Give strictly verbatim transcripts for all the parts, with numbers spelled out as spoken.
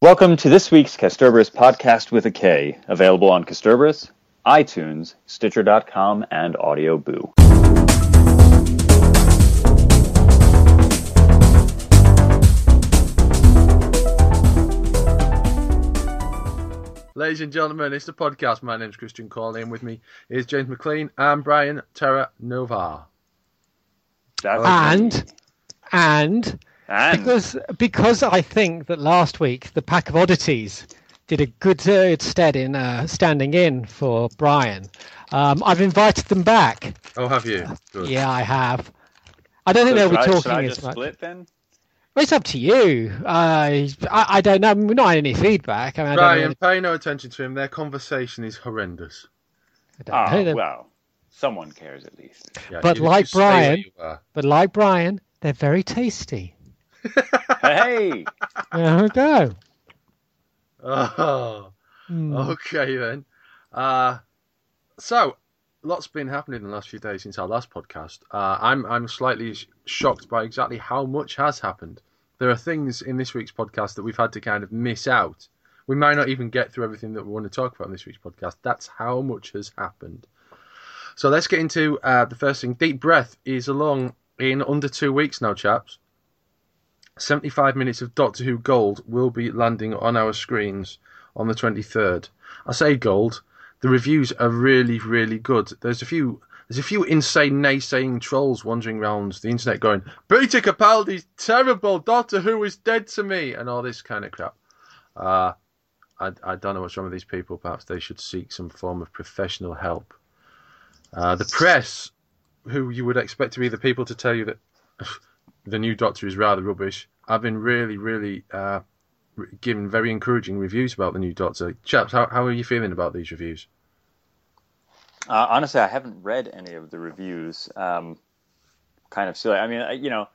Welcome to this week's Kasterborous podcast with a K, available on Kasterborous, iTunes, Stitcher dot com, and Audio Boo. Ladies and gentlemen, it's the podcast. My name's Christian Corley, and with me is James McLean and Brian Terra Nova. That's and, and, and because because I think that last week the Pack of Oddities did a good uh, stead in uh, standing in for Brian, um, I've invited them back. Oh, have you? Good. Yeah, I have. I don't think so they'll be I, talking should I as just much. Split then? Well, it's up to you. Uh, I, I don't know. We're not any feedback. I mean, I Brian, don't know pay no attention to him. Their conversation is horrendous. I don't know Oh, them. well, someone cares at least. Yeah, But you like just stay where Brian- you are. But like Brian, they're very tasty. Hey! There we go. Oh, Hmm. okay then. Uh, so, lots been happening in the last few days since our last podcast. Uh, I'm I'm slightly sh- shocked by exactly how much has happened. There are things in this week's podcast that we've had to kind of miss out. We might not even get through everything that we want to talk about in this week's podcast. That's how much has happened. So let's get into uh, the first thing. Deep Breath is along in under two weeks now, chaps. seventy-five minutes of Doctor Who Gold will be landing on our screens on the twenty-third. I say gold. The reviews are really, really good. There's a few there's a few insane naysaying trolls wandering around the internet going, Peter Capaldi's terrible, Doctor Who is dead to me, and all this kind of crap. Uh, I, I don't know what's wrong with these people. Perhaps they should seek some form of professional help. Uh, the press, who you would expect to be the people to tell you that the new Doctor is rather rubbish, I've been really, really uh, giving very encouraging reviews about the new Doctor. Chaps, how, how are you feeling about these reviews? Uh, honestly, I haven't read any of the reviews. Um, kind of silly. I mean, I, you know,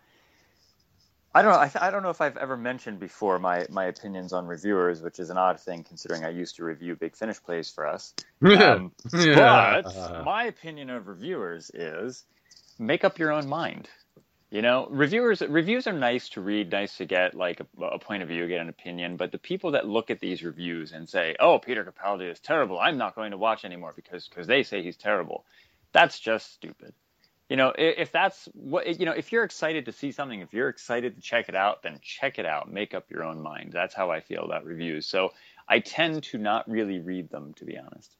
I don't know. I, th- I don't know if I've ever mentioned before my, my opinions on reviewers, which is an odd thing considering I used to review Big Finish plays for us. Um, Yeah. But my opinion of reviewers is make up your own mind. You know, reviewers reviews are nice to read, nice to get like a, a point of view, get an opinion. But the people that look at these reviews and say, "Oh, Peter Capaldi is terrible. I'm not going to watch anymore because because they say he's terrible," that's just stupid. You know, if, if that's what you know, if you're excited to see something, if you're excited to check it out, then check it out. Make up your own mind. That's how I feel about reviews. So I tend to not really read them, to be honest.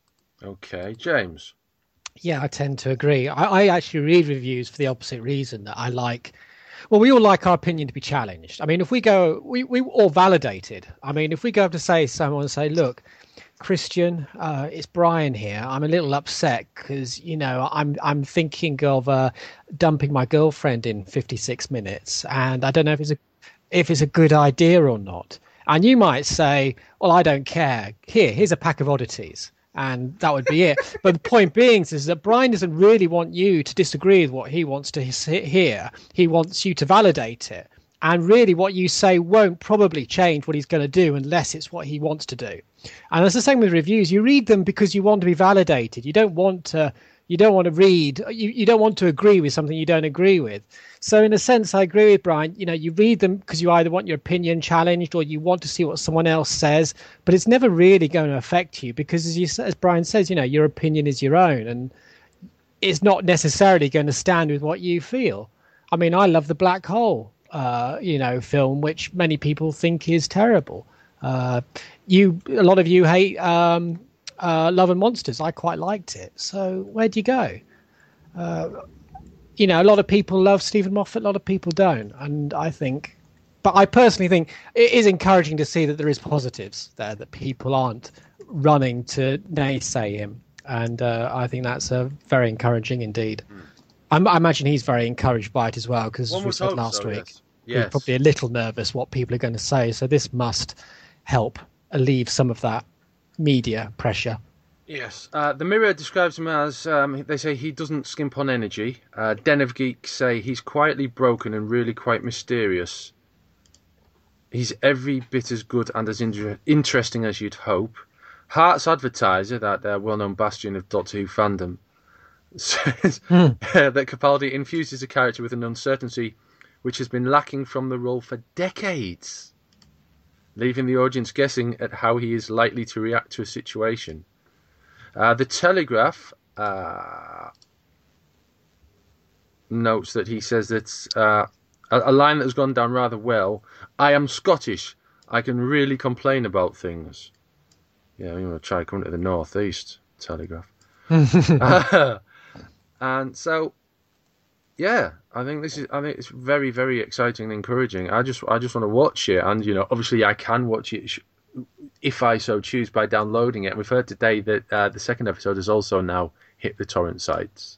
Okay, James. Yeah, I tend to agree. I, I actually read reviews for the opposite reason, that I like, well, we all like our opinion to be challenged. I mean, if we go, we, we all validated. I mean, if we go up to say someone and say, look, Christian, uh, it's Brian here. I'm a little upset because, you know, I'm I'm thinking of uh, dumping my girlfriend in fifty-six minutes, and I don't know if it's a if it's a good idea or not. And you might say, well, I don't care. Here, here's a pack of oddities. And that would be it. But the point being is that Brian doesn't really want you to disagree with what he wants to hear. He wants you to validate it. And really what you say won't probably change what he's going to do unless it's what he wants to do. And it's the same with reviews. You read them because you want to be validated. You don't want to you don't want to read you, you don't want to agree with something you don't agree with. So in a sense, I agree with Brian. You know, you read them because you either want your opinion challenged or you want to see what someone else says, but it's never really going to affect you because, as you as Brian says, you know, your opinion is your own, and it's not necessarily going to stand with what you feel. I mean, I love the Black Hole, uh, you know, film, which many people think is terrible. Uh, you, a lot of you hate um, uh, Love and Monsters. I quite liked it. So where do you go? Uh, You know, a lot of people love Stephen Moffat, a lot of people don't. And I think, but I personally think it is encouraging to see that there is positives there, that people aren't running to naysay him. And uh, I think that's uh, very encouraging indeed. Mm. I'm, I imagine he's very encouraged by it as well, because as we said last so, week, yes. Yes. he's probably a little nervous what people are going to say. So this must help alleviate some of that media pressure. Yes, uh, the Mirror describes him as, um, they say he doesn't skimp on energy. Uh, Den of Geeks say he's quietly broken and really quite mysterious. He's every bit as good and as inter- interesting as you'd hope. Hearts Advertiser, that uh, well-known bastion of Doctor Who fandom, says mm. uh, that Capaldi infuses a character with an uncertainty which has been lacking from the role for decades. leaving the audience guessing at how he is likely to react to a situation. Uh, the Telegraph uh, notes that he says that uh, a, a line that has gone down rather well. I am Scottish. I can really complain about things. Yeah, I'm going to try coming to the northeast. Telegraph. uh, and so, yeah, I think this is. I think it's very, very exciting and encouraging. I just, I just want to watch it, and you know, obviously, I can watch it if I so choose by downloading it. And we've heard today that uh, the second episode has also now hit the torrent sites.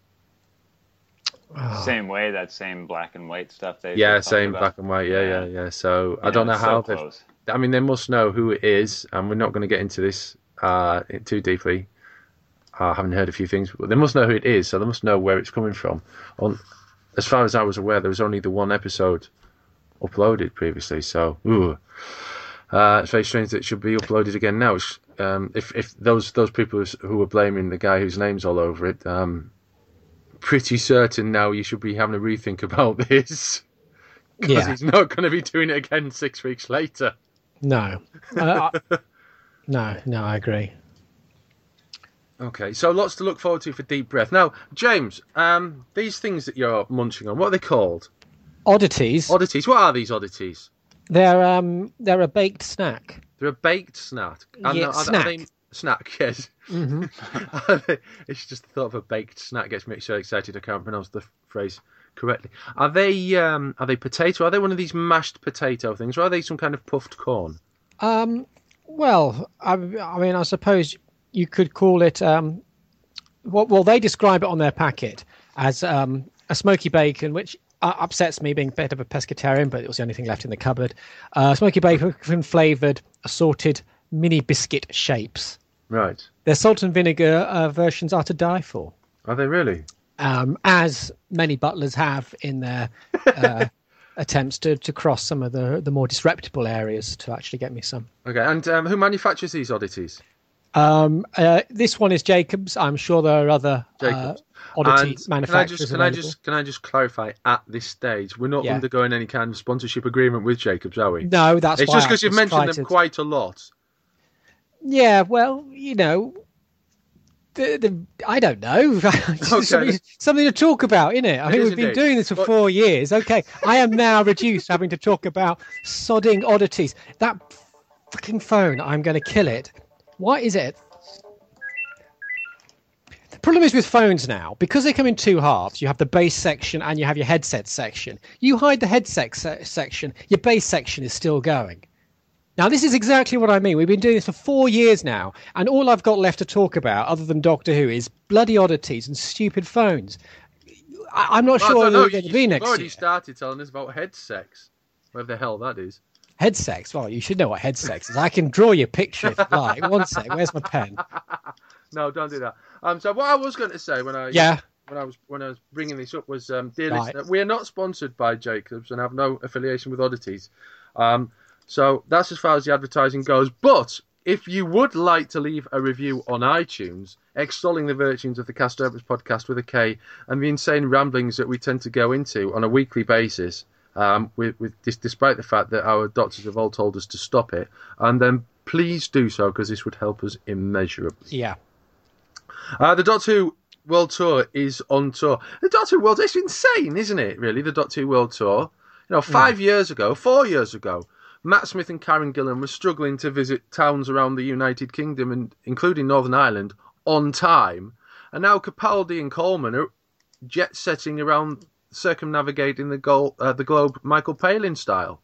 Same way, that same black and white stuff they yeah, they same about. black and white. Yeah, yeah, yeah. yeah. So You I don't know, know, how. so close. I mean, they must know who it is, and we're not going to get into this uh, too deeply. I haven't heard a few things, but they must know who it is, so they must know where it's coming from. On, as far as I was aware, there was only the one episode uploaded previously, so ooh, uh, it's very strange that it should be uploaded again now. Um, if if those those people who were blaming the guy whose name's all over it, um, pretty certain now you should be having a rethink about this, because Yeah. he's not going to be doing it again six weeks later. No. Uh, I- no, no, I agree. Okay, so lots to look forward to for Deep Breath. Now, James, um, these things that you're munching on, what are they called? Oddities. Oddities. What are these oddities? They're um they're a baked snack. They're a baked snack. And Yeah, are, are snack. they, snack, yes. hmm Are they- it's just the thought of a baked snack gets me so excited I can't pronounce the phrase correctly. Are they um, are they potato? Are they one of these mashed potato things, or are they some kind of puffed corn? Um, well, I, I mean, I suppose you could call it. Um, well, well, they describe it on their packet as um, a smoky bacon, which uh, upsets me, being a bit of a pescatarian, but it was the only thing left in the cupboard. Uh, smoky bacon flavoured assorted mini biscuit shapes. Right. Their salt and vinegar uh, versions are to die for, Are they really? um, as many butlers have in their uh, attempts to, to cross some of the, the more disreputable areas to actually get me some. Okay, and um, who manufactures these oddities? Um, uh, this one is Jacobs. I'm sure there are other uh, Jacobs. oddity And manufacturers. Can I just, can I available. just, can I just clarify at this stage, we're not Yeah. undergoing any kind of sponsorship agreement with Jacobs, are we? No, that's It's why just I because you've just mentioned tried them to- quite a lot. Yeah, well, you know, the, the I don't know. It's Okay. something, something to talk about, isn't it? I It mean, is we've been indeed. doing this for But- four years. Okay, I am now reduced to having to talk about sodding oddities. That fucking phone, I'm going to kill it. What is it? The problem is with phones now, because they come in two halves, you have the base section and you have your headset section. You hide the headset se- section, your base section is still going. Now, this is exactly what I mean. We've been doing this for four years now, and all I've got left to talk about, other than Doctor Who, is bloody oddities and stupid phones. I- I'm not Well, I sure don't who know, we're going to you- be you've next already year. started telling us about head sex. Whatever the hell that is. Head sex. Well, you should know what head sex is. I can draw you a picture if you like. One sec. Where's my pen? No, don't do that. Um, so what I was going to say when I Yeah. when I was when I was bringing this up was, um, dear Right. listener, we are not sponsored by Jacobs and have no affiliation with Oddities. Um, so that's as far as the advertising goes. But if you would like to leave a review on iTunes, extolling the virtues of the Cast Opus podcast with a K and the insane ramblings that we tend to go into on a weekly basis, um, with, with this, despite the fact that our doctors have all told us to stop it, and then please do so because this would help us immeasurably. Yeah. Uh, the Doctor Who World Tour is on tour. The Doctor Who World, it's insane, isn't it, really, the Doctor Who World Tour? You know, five years ago, four years ago, Matt Smith and Karen Gillan were struggling to visit towns around the United Kingdom, and including Northern Ireland, on time. And now Capaldi and Coleman are jet-setting around, circumnavigating the, goal, uh, the globe Michael Palin style.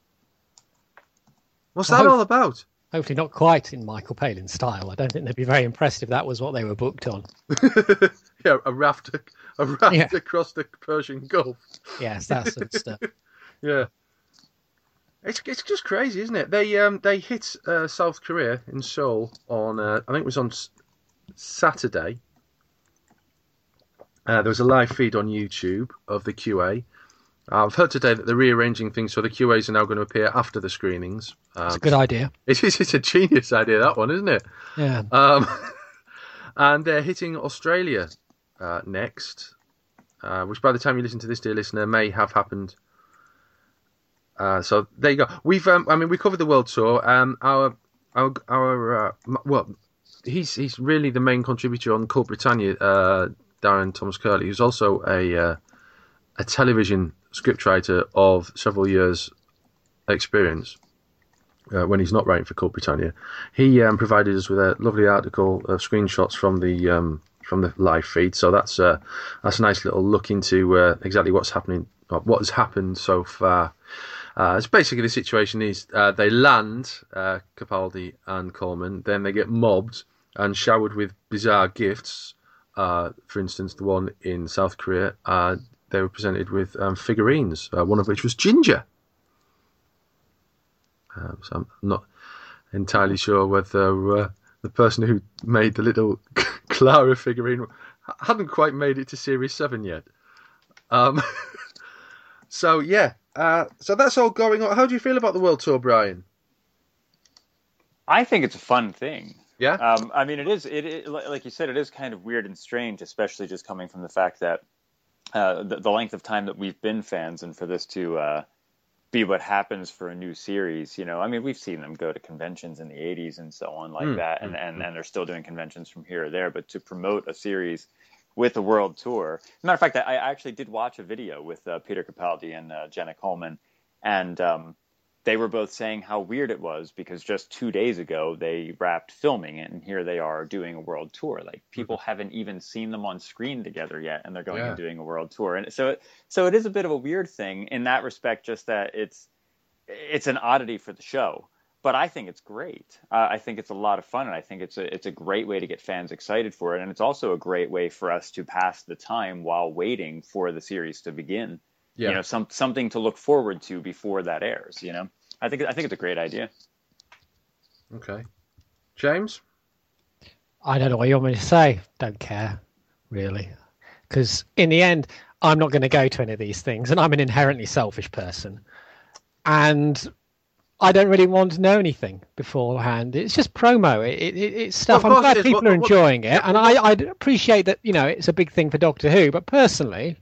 What's that Well, all about? Hopefully not quite in Michael Palin style. I don't think they'd be very impressed if that was what they were booked on. Yeah, a raft, a raft Yeah. across the Persian Gulf. Yes, that sort of stuff. Yeah, it's it's just crazy, isn't it? They um they hit uh, South Korea in Seoul on uh, I think it was on s- Saturday. Uh, there was a live feed on YouTube of the Q A. Uh, I've heard today that they're rearranging things so the Q As are now going to appear after the screenings. Um, It's a good idea. it is it's a genius idea, that one, isn't it? Yeah. Um, and they're hitting Australia uh, next, uh, which by the time you listen to this, dear listener, may have happened Uh, so there you go. We've, um, I mean, we covered the world tour. Um, our, our, our, uh, well, he's he's really the main contributor on Cult Britannia. Uh, Darren Thomas Curley, who's also a uh, a television scriptwriter of several years' experience. Uh, when he's not writing for Cult Britannia, he um, provided us with a lovely article of screenshots from the um, from the live feed. So that's uh, that's a nice little look into uh, exactly what's happening, or what has happened so far. Uh, it's basically the situation is uh, they land, uh, Capaldi and Coleman, then they get mobbed and showered with bizarre gifts. Uh, for instance, the one in South Korea, uh, they were presented with um, figurines, uh, one of which was Ginger. Um, so I'm not entirely sure whether uh, the person who made the little Clara figurine hadn't quite made it to Series seven yet. Um, so, yeah. Uh, so that's all going on. How do you feel about the World Tour, Brian? I think it's a fun thing. Yeah? Um, I mean, it is, it, it, like you said, it is kind of weird and strange, especially just coming from the fact that uh, the, the length of time that we've been fans, and for this to uh, be what happens for a new series. You know, I mean, we've seen them go to conventions in the eighties and so on like mm, that, and, mm, and, mm. and they're still doing conventions from here or there. But to promote a series with a world tour, matter of fact, I actually did watch a video with uh, Peter Capaldi and uh, Jenna Coleman, and um, they were both saying how weird it was because just two days ago they wrapped filming it, and here they are doing a world tour. Like, people mm-hmm. haven't even seen them on screen together yet, and they're going yeah. and doing a world tour. And so, so it is a bit of a weird thing in that respect, just that it's it's an oddity for the show. But I think it's great. Uh, I think it's a lot of fun, and I think it's a it's a great way to get fans excited for it, and it's also a great way for us to pass the time while waiting for the series to begin. Yeah. You know, some something to look forward to before that airs. You know, I think I think it's a great idea. Okay, James. I don't know what you want me to say. Don't care, really, because in the end, I'm not going to go to any of these things, and I'm an inherently selfish person, and I don't really want to know anything beforehand. It's just promo. It, it, it's stuff. Well, I'm glad people what, are enjoying what, it, and I I appreciate that. You know, it's a big thing for Doctor Who, but personally,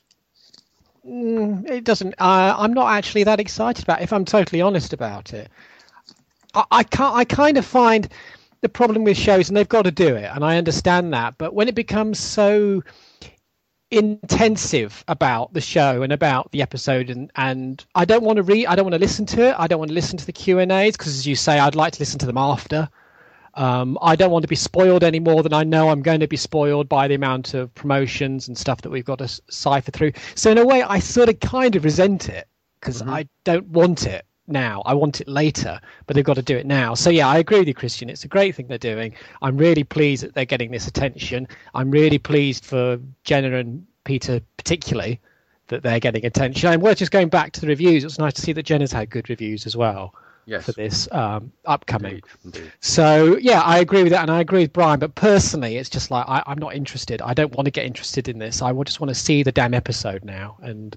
it doesn't. Uh, I'm not actually that excited about it, if I'm totally honest about it. I, I can't. I kind of find the problem with shows, and they've got to do it, and I understand that. But when it becomes so intensive about the show and about the episode, and and I don't want to read. I don't want to listen to it. I don't want to listen to the Q and A's because, as you say, I'd like to listen to them after. Um, I don't want to be spoiled any more than I know I'm going to be spoiled by the amount of promotions and stuff that we've got to cipher through. So in a way, I sort of kind of resent it because mm-hmm. I don't want it now. I want it later, but they've got to do it now. So yeah, I agree with you, Christian. It's a great thing they're doing. I'm really pleased that they're getting this attention. I'm really pleased for Jenna and Peter particularly that they're getting attention. And we're just going back to the reviews. It's nice to see that Jenna's had good reviews as well. Yes. For this um, upcoming. Indeed, indeed. So, yeah, I agree with that, and I agree with Brian, but personally, it's just like, I, I'm not interested. I don't want to get interested in this. I just want to see the damn episode now, and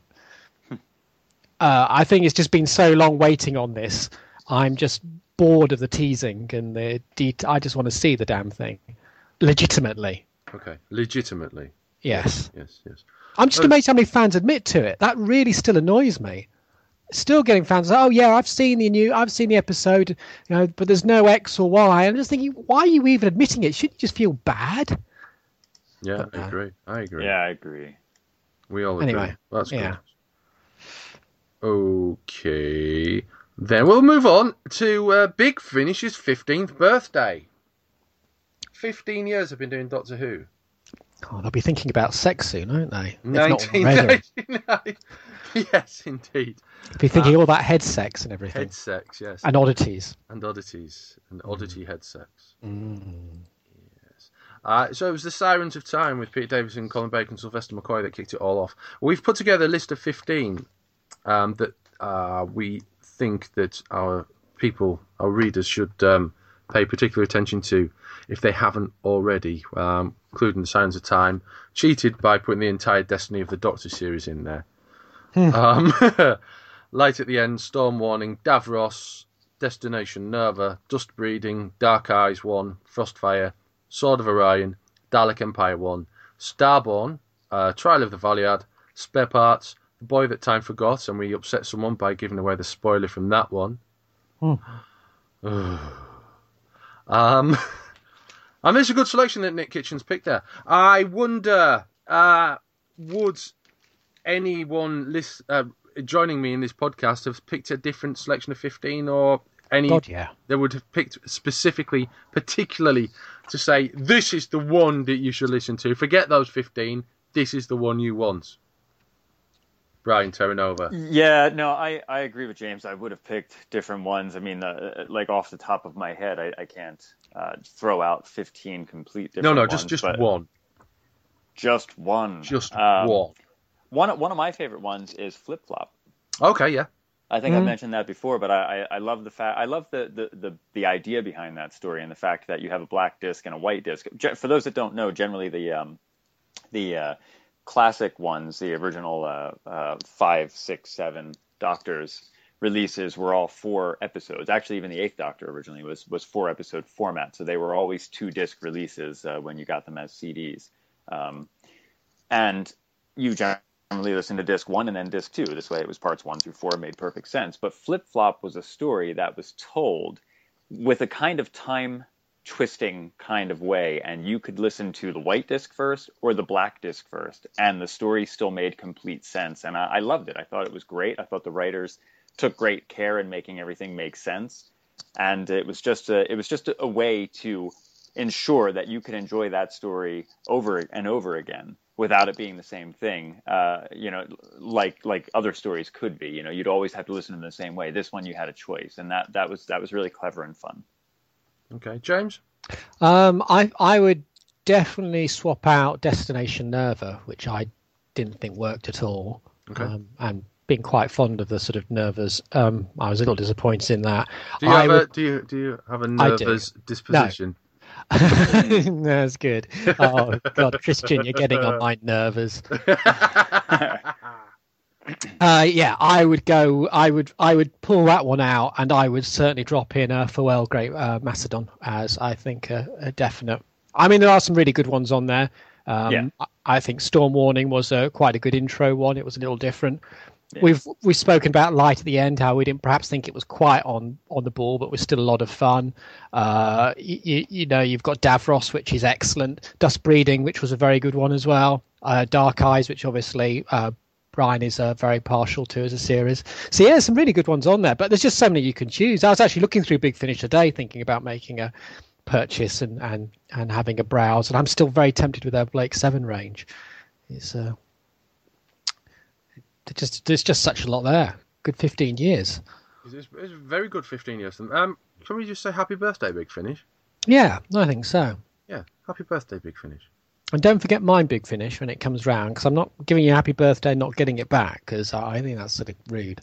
uh, I think it's just been so long waiting on this. I'm just bored of the teasing, and the de- I just want to see the damn thing. Legitimately. Okay, legitimately. Yes. Yes, yes. I'm just oh. amazed how many fans admit to it. That really still annoys me. Still getting fans like, oh yeah, I've seen the new, I've seen the episode, you know, but there's no X or Y. I'm just thinking, why are you even admitting it? Shouldn't you just feel bad? Yeah, but, I agree. I agree. Yeah, I agree. We all agree. Anyway, that's yeah. good. Okay, then we'll move on to uh, Big Finish's fifteenth birthday. Fifteen years I've been doing Doctor Who. Oh, they'll be thinking about sex soon, won't they? nineteen ninety-nine. Yes, indeed. Be thinking um, all about head sex and everything. Head sex, yes. And oddities. And oddities. And oddity mm. head sex. Mm. Yes. Uh, so it was the Sirens of Time with Peter Davison, Colin Baker and Sylvester McCoy that kicked it all off. We've put together a list of fifteen um, that uh, we think that our people, our readers, should um, pay particular attention to if they haven't already, um, including the Sirens of Time. Cheated by putting the entire Destiny of the Doctor series in there. um, Light at the End, Storm Warning, Davros, Destination Nerva, Dust Breeding, Dark Eyes one, Frostfire, Sword of Orion, Dalek Empire one, Starborn, uh, Trial of the Valiant, Spare Parts, The Boy That Time Forgot, and we upset someone by giving away the spoiler from that one. Hmm. um, and there's a good selection that Nick Kitchen's picked there. I wonder, uh, would anyone list, uh, joining me in this podcast have picked a different selection of fifteen, or any God, yeah. that would have picked specifically, particularly to say, this is the one that you should listen to. Forget those fifteen. This is the one you want. Brian Terranova. Yeah, no, I, I agree with James. I would have picked different ones. I mean, uh, like off the top of my head, I, I can't uh, throw out fifteen complete different No, no, ones, just just but one. Just one. Just um, one. One one of my favorite ones is Flip Flop. Okay, yeah. I think Mm. I mentioned that before, but I, I, I love the fact I love the, the, the, the idea behind that story and the fact that you have a black disc and a white disc. For those that don't know, generally the um, the uh, classic ones, the original uh, uh, five, six, seven Doctors releases were all four episodes. Actually, even the Eighth Doctor originally was was four episode format, so they were always two disc releases uh, when you got them as C Ds. Um, and you generally listen to disc one and then disc two. This way, it was parts one through four, made perfect sense. But Flip Flop was a story that was told with a kind of time twisting kind of way, and you could listen to the white disc first or the black disc first, and the story still made complete sense. And I, I loved it. I thought it was great. I thought the writers took great care in making everything make sense, and it was just a, it was just a, a way to ensure that you could enjoy that story over and over again without it being the same thing, uh, you know, like like other stories could be. You know, you'd always have to listen to them the same way. This one, you had a choice, and that that was that was really clever and fun. Okay, James? Um, I I would definitely swap out Destination Nerva, which I didn't think worked at all. Okay. Um, and being quite fond of the sort of Nervas, um, I was a little disappointed in that. Do you I have would... a do you do you have a I do. nervous disposition? That's good. Oh God, Christian, you're getting on my nerves. Uh, yeah, I would go. I would. I would pull that one out, and I would certainly drop in a Farewell Great uh, Macedon as I think a, a definite. I mean, there are some really good ones on there. Um, Yeah. I, I think Storm Warning was a, quite a good intro one. It was a little different. Yeah. We've we've spoken about Light at the End, how we didn't perhaps think it was quite on, on the ball, but was still a lot of fun. Uh, you, you know, you've got Davros, which is excellent. Dust Breeding, which was a very good one as well. Uh, Dark Eyes, which obviously uh, Brian is uh, very partial to as a series. So yeah, some really good ones on there, but there's just so many you can choose. I was actually looking through Big Finish today, thinking about making a purchase and, and, and having a browse, and I'm still very tempted with their Blake Seven range. It's uh, just there's just such a lot there. Good fifteen years. It's, it's a very good fifteen years. Um, can we just say happy birthday, Big Finish? Yeah, I think so. Yeah, happy birthday, Big Finish. And don't forget mine, Big Finish, when it comes round, because I'm not giving you a happy birthday, not getting it back, because I think that's sort of rude.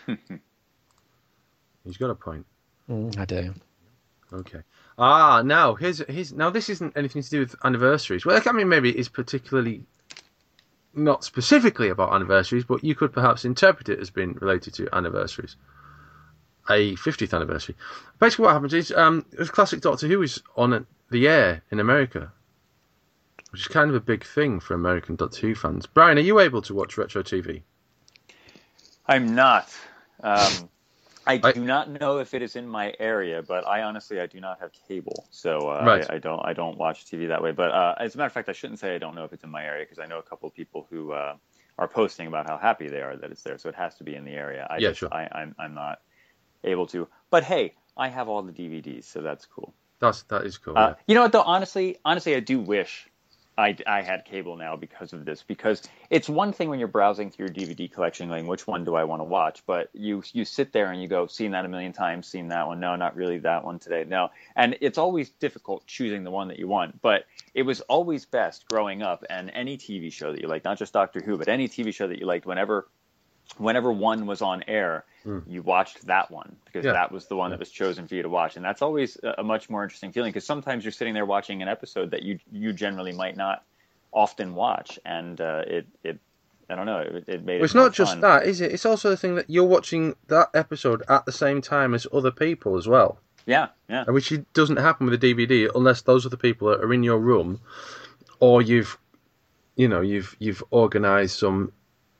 He's got a point. Mm, I do. Okay. Ah, now here's here's now this isn't anything to do with anniversaries. Well, I mean, maybe it's particularly not specifically about anniversaries, but you could perhaps interpret it as being related to anniversaries. A fiftieth anniversary. Basically, what happens is um, there's classic Doctor Who is on the air in America, which is kind of a big thing for American Doctor Who fans. Brian, are you able to watch retro T V? I'm not. Um, I I- do not know if it is in my area, but I honestly I do not have cable, so uh, Right. I, I don't I don't watch T V that way. But uh, as a matter of fact, I shouldn't say I don't know if it's in my area because I know a couple of people who uh, are posting about how happy they are that it's there. So it has to be in the area. I Yeah, just, sure. I, I'm I'm not able to. But hey, I have all the D V Ds, so that's cool. That's that is cool. Uh, yeah. you know what though? Honestly, honestly, I do wish I, I had cable now because of this. Because it's one thing when you're browsing through your D V D collection, going, which one do I want to watch? But you you sit there and you go, seen that a million times, seen that one. No, not really that one today. No, and it's always difficult choosing the one that you want. But it was always best growing up, and any T V show that you liked, not just Doctor Who, but any T V show that you liked, whenever whenever one was on air, Mm. you watched that one because Yeah. that was the one that was chosen for you to watch. And that's always a, a much more interesting feeling because sometimes you're sitting there watching an episode that you you generally might not often watch. And uh, it, it, I don't know, it, it made Well, it it's more not just fun. that, is it? It's also the thing that you're watching that episode at the same time as other people as well, Yeah, yeah. which it doesn't happen with a D V D unless those other people are in your room, or you've, you know, you've you've organised some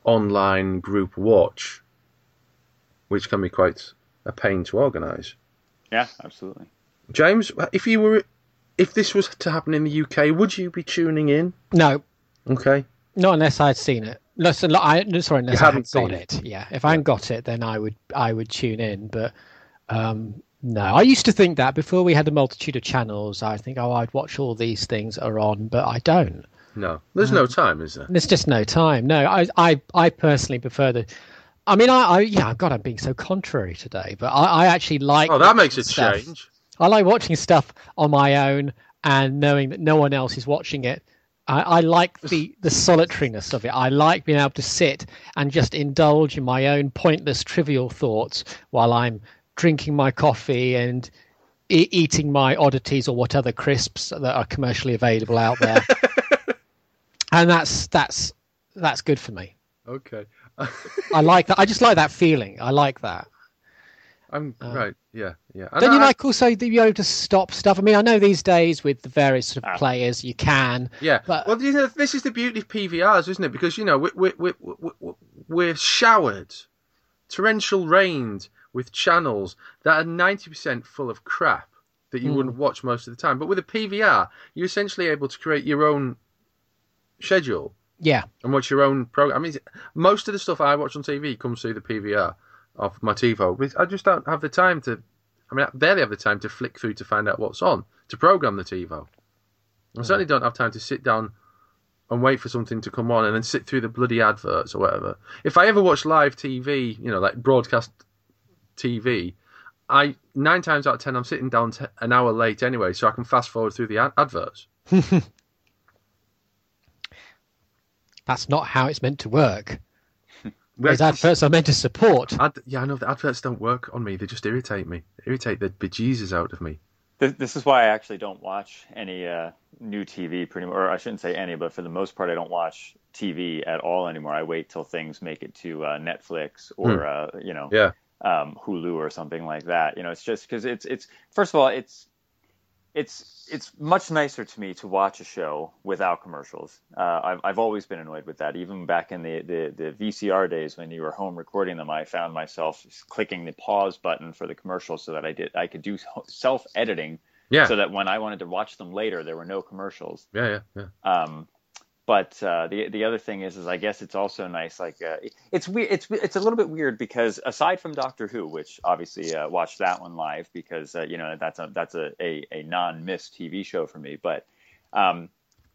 online group watch, which can be quite a pain to organise. Yeah, absolutely. James, if you were, if this was to happen in the U K, would you be tuning in? No. Okay. Not unless I'd seen it. Unless, I, sorry, unless You I hadn't hadn't got seen it. it. Yeah, if I hadn't got it, then I would I would tune in. But um, no, I used to think that before we had a multitude of channels. I think, oh, I'd watch all these things that are on, but I don't. No, there's Um, no time, is there? There's just no time. No, I I, I personally prefer the. I mean, I, I yeah, God, I'm being so contrary today, but I, I actually like. Oh, that makes watching a stuff. change. I like watching stuff on my own and knowing that no one else is watching it. I, I like the, the solitariness of it. I like being able to sit and just indulge in my own pointless, trivial thoughts while I'm drinking my coffee and e- eating my oddities or what other crisps that are commercially available out there. And that's that's that's good for me. Okay. I like that. I just like that feeling. I like that. I'm Uh, right. Yeah, yeah. Don't you I- like also the you know to stop stuff? I mean, I know these days with the various sort of Ah. players you can. Yeah. But- Well, you know, this is the beauty of P V Rs, isn't it? Because you know we we we we we're showered, torrential rained with channels that are ninety percent full of crap that you Mm. wouldn't watch most of the time. But with a P V R, you're essentially able to create your own schedule Yeah, and watch your own program. I mean, most of the stuff I watch on T V comes through the P V R of my TiVo. But I just don't have the time to. I mean, I barely have the time to flick through to find out what's on to program the TiVo. I certainly don't have time to sit down and wait for something to come on and then sit through the bloody adverts or whatever. If I ever watch live T V, you know, like broadcast T V, I nine times out of ten I'm sitting down t- an hour late anyway, so I can fast forward through the ad- adverts. that's not how it's meant to work. Whereas Those adverts are meant to support. Ad- yeah, I know the adverts don't work on me. They just irritate me. They irritate the bejesus out of me. This, this is why I actually don't watch any uh, new T V, pretty much, or I shouldn't say any, but for the most part, I don't watch T V at all anymore. I wait till things make it to uh, Netflix or uh, you know, Yeah. um, Hulu or something like that. You know, it's just because it's it's first of all, it's it's it's much nicer to me to watch a show without commercials. Uh, I've I've always been annoyed with that. Even back in the, the, the V C R days when you were home recording them, I found myself clicking the pause button for the commercials so that I did I could do self editing. Yeah. So that when I wanted to watch them later, there were no commercials. Yeah, yeah, yeah. Um, but uh, the the other thing is, is I guess it's also nice. Like uh, it's weird. It's it's a little bit weird because aside from Doctor Who, which obviously uh, watched that one live because uh, you know that's a that's a, a, a non-miss T V show for me. But um,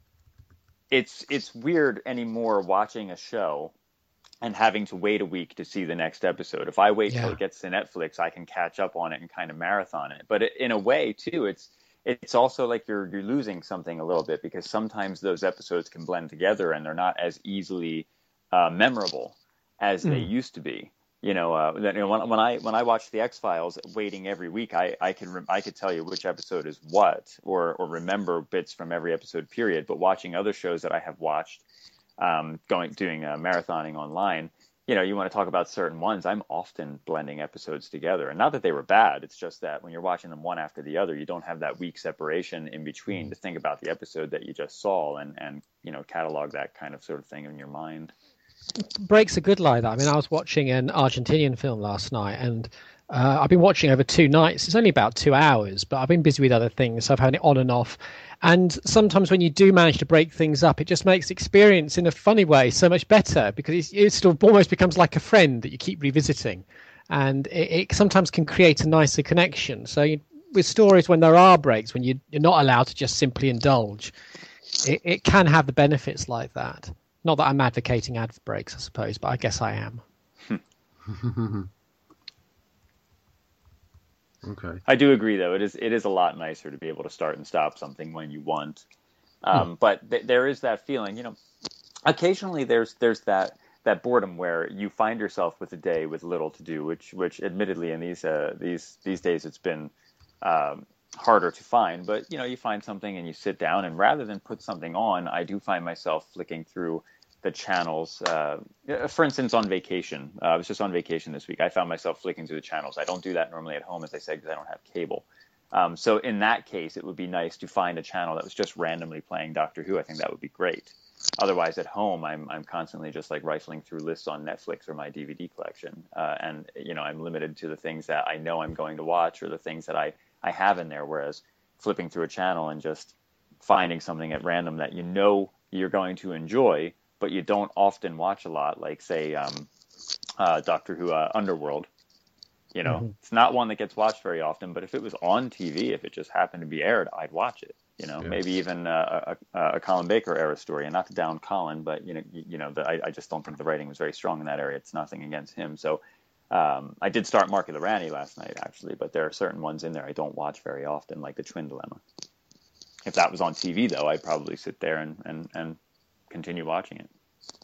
it's it's weird anymore watching a show and having to wait a week to see the next episode. If I wait Yeah. till it gets to Netflix, I can catch up on it and kind of marathon it. But it, in a way, too, it's it's also like you're you're losing something a little bit because sometimes those episodes can blend together and they're not as easily uh, memorable as they Mm. used to be. You know, uh, that, you know, when, when I when I watch the X-Files, waiting every week, I I can re- I could tell you which episode is what, or or remember bits from every episode period. But watching other shows that I have watched, um, going doing uh, marathoning online, you know, you want to talk about certain ones. I'm often blending episodes together, and not that they were bad. It's just that when you're watching them one after the other, you don't have that week separation in between to think about the episode that you just saw and and you know catalog that kind of sort of thing in your mind. Breaks are good like that. I mean, I was watching an Argentinian film last night, and uh, I've been watching over two nights. It's only about two hours, but I've been busy with other things, so I've had it on and off. And sometimes when you do manage to break things up, it just makes the experience in a funny way so much better because it's, it sort of almost becomes like a friend that you keep revisiting, and it, it sometimes can create a nicer connection. So you, with stories, when there are breaks, when you, you're not allowed to just simply indulge, it, it can have the benefits like that. Not that I'm advocating ad breaks, I suppose, but I guess I am. Okay. I do agree, though. It is it is a lot nicer to be able to start and stop something when you want. Um, but th- there is that feeling, you know. Occasionally, there's there's that that boredom where you find yourself with a day with little to do, which which admittedly in these uh, these these days it's been um, harder to find. But you know, you find something and you sit down, and rather than put something on, I do find myself flicking through the channels. Uh, for instance, on vacation, uh, I was just on vacation this week. I found myself flicking through the channels. I don't do that normally at home, as I said, because I don't have cable. Um, so in that case, it would be nice to find a channel that was just randomly playing Doctor Who. I think that would be great. otherwise, at home, I'm I'm constantly just like rifling through lists on Netflix or my D V D collection, uh, and you know, I'm limited to the things that I know I'm going to watch or the things that I I have in there. Whereas flipping through a channel and just finding something at random that you know you're going to enjoy, but you don't often watch a lot, like say um, uh, Doctor Who uh, Underworld. You know, mm-hmm. It's not one that gets watched very often, but if it was on T V, if it just happened to be aired, I'd watch it. You know, yeah. Maybe even uh, a, a Colin Baker era story, and not to down Colin, but you know, you, you know, the, I, I just don't think the writing was very strong in that area. It's nothing against him. So um, I did start Marky Lorani last night, actually, but there are certain ones in there I don't watch very often, like The Twin Dilemma. If that was on T V, though, I'd probably sit there and, and, and continue watching it.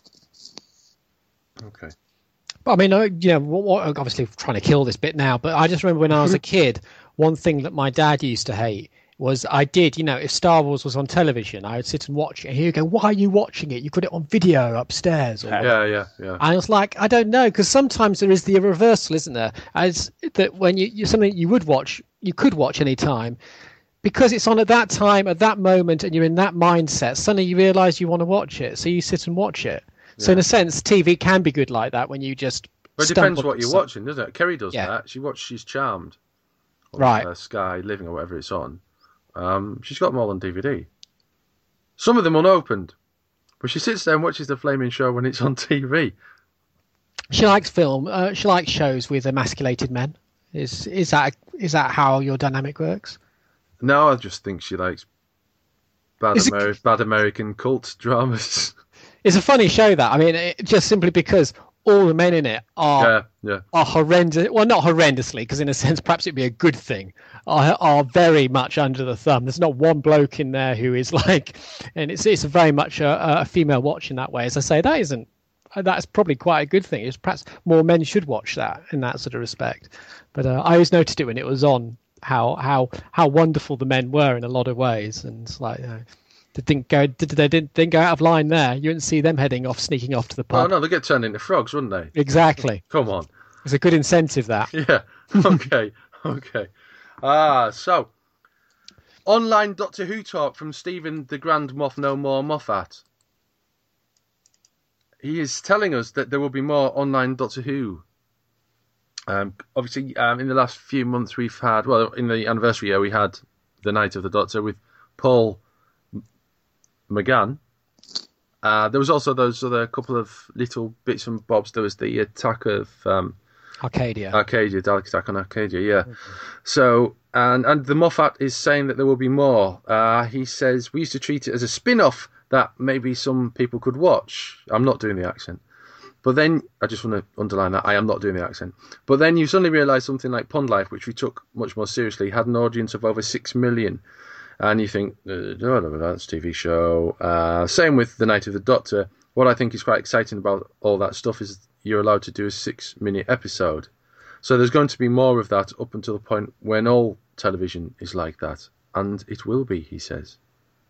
Okay. But I mean, uh, you know, what, what, obviously trying to kill this bit now, but I just remember when I was a kid, one thing that my dad used to hate was I did, you know, if Star Wars was on television, I would sit and watch it. And he would go, "Why are you watching it? You got it on video upstairs." Or, yeah, yeah, yeah. And I was like, I don't know, because sometimes there is the reversal, isn't there? As that when you, you something you would watch, you could watch any time, because it's on at that time, at that moment, and you're in that mindset. Suddenly you realise you want to watch it, so you sit and watch it. Yeah. So in a sense, T V can be good like that when you just. But it depends what you're watching, doesn't it? Kerry does yeah. that. She watches She's Charmed, on, right? Uh, Sky Living or whatever it's on. Um, she's got them all on D V D. Some of them unopened, but she sits there and watches the flaming show when it's on T V. She likes film. Uh, she likes shows with emasculated men. Is is that is that how your dynamic works? No, I just think she likes bad, Ameri- it, bad American cult dramas. It's a funny show, that. I mean, it, just simply because all the men in it are yeah, yeah. are horrendous. Well, not horrendously, because in a sense, perhaps it'd be a good thing. Are are very much under the thumb. There's not one bloke in there who is like, and it's it's very much a, a female watch in that way. As I say, that isn't. That's probably quite a good thing. It's perhaps more men should watch that in that sort of respect. But uh, I always noticed it when it was on, how how how wonderful the men were in a lot of ways, and it's like. You know, They didn't go. Did they didn't, didn't go out of line there? You didn't see them heading off, sneaking off to the pub. Oh no, they get turned into frogs, wouldn't they? Exactly. Come on. It's a good incentive, that. Yeah. Okay. okay. Ah, so online Doctor Who talk from Stephen the Grand Moff No More Moffat. He is telling us that there will be more online Doctor Who. Um, obviously, um, in the last few months, we've had well, in the anniversary year, we had the Night of the Doctor with Paul McGann. Uh, there was also those other couple of little bits and bobs. There was the attack of um, Arcadia. Arcadia, Dalek attack on Arcadia, yeah. Mm-hmm. So, and and the Moffat is saying that there will be more. Uh, he says, we used to treat it as a spin-off that maybe some people could watch. I'm not doing the accent. But then, I just want to underline that, I am not doing the accent. But then you suddenly realise something like Pond Life, which we took much more seriously, had an audience of over six million. And you think, oh, that's a T V show. Uh, same with The Night of the Doctor. What I think is quite exciting about all that stuff is you're allowed to do a six-minute episode. So there's going to be more of that up until the point when all television is like that. And it will be, he says.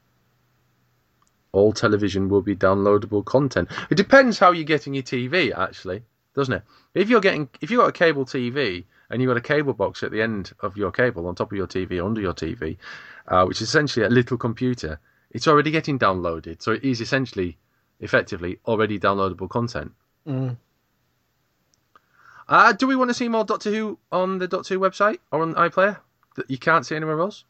All television will be downloadable content. It depends how you're getting your T V, actually, doesn't it? If you're getting, if you've got a cable T V and you've got a cable box at the end of your cable, on top of your T V, under your T V, uh, which is essentially a little computer, it's already getting downloaded. So it is essentially, effectively, already downloadable content. Mm. Uh, do we want to see more Doctor Who on the Doctor Who website or on iPlayer that you can't see anywhere else?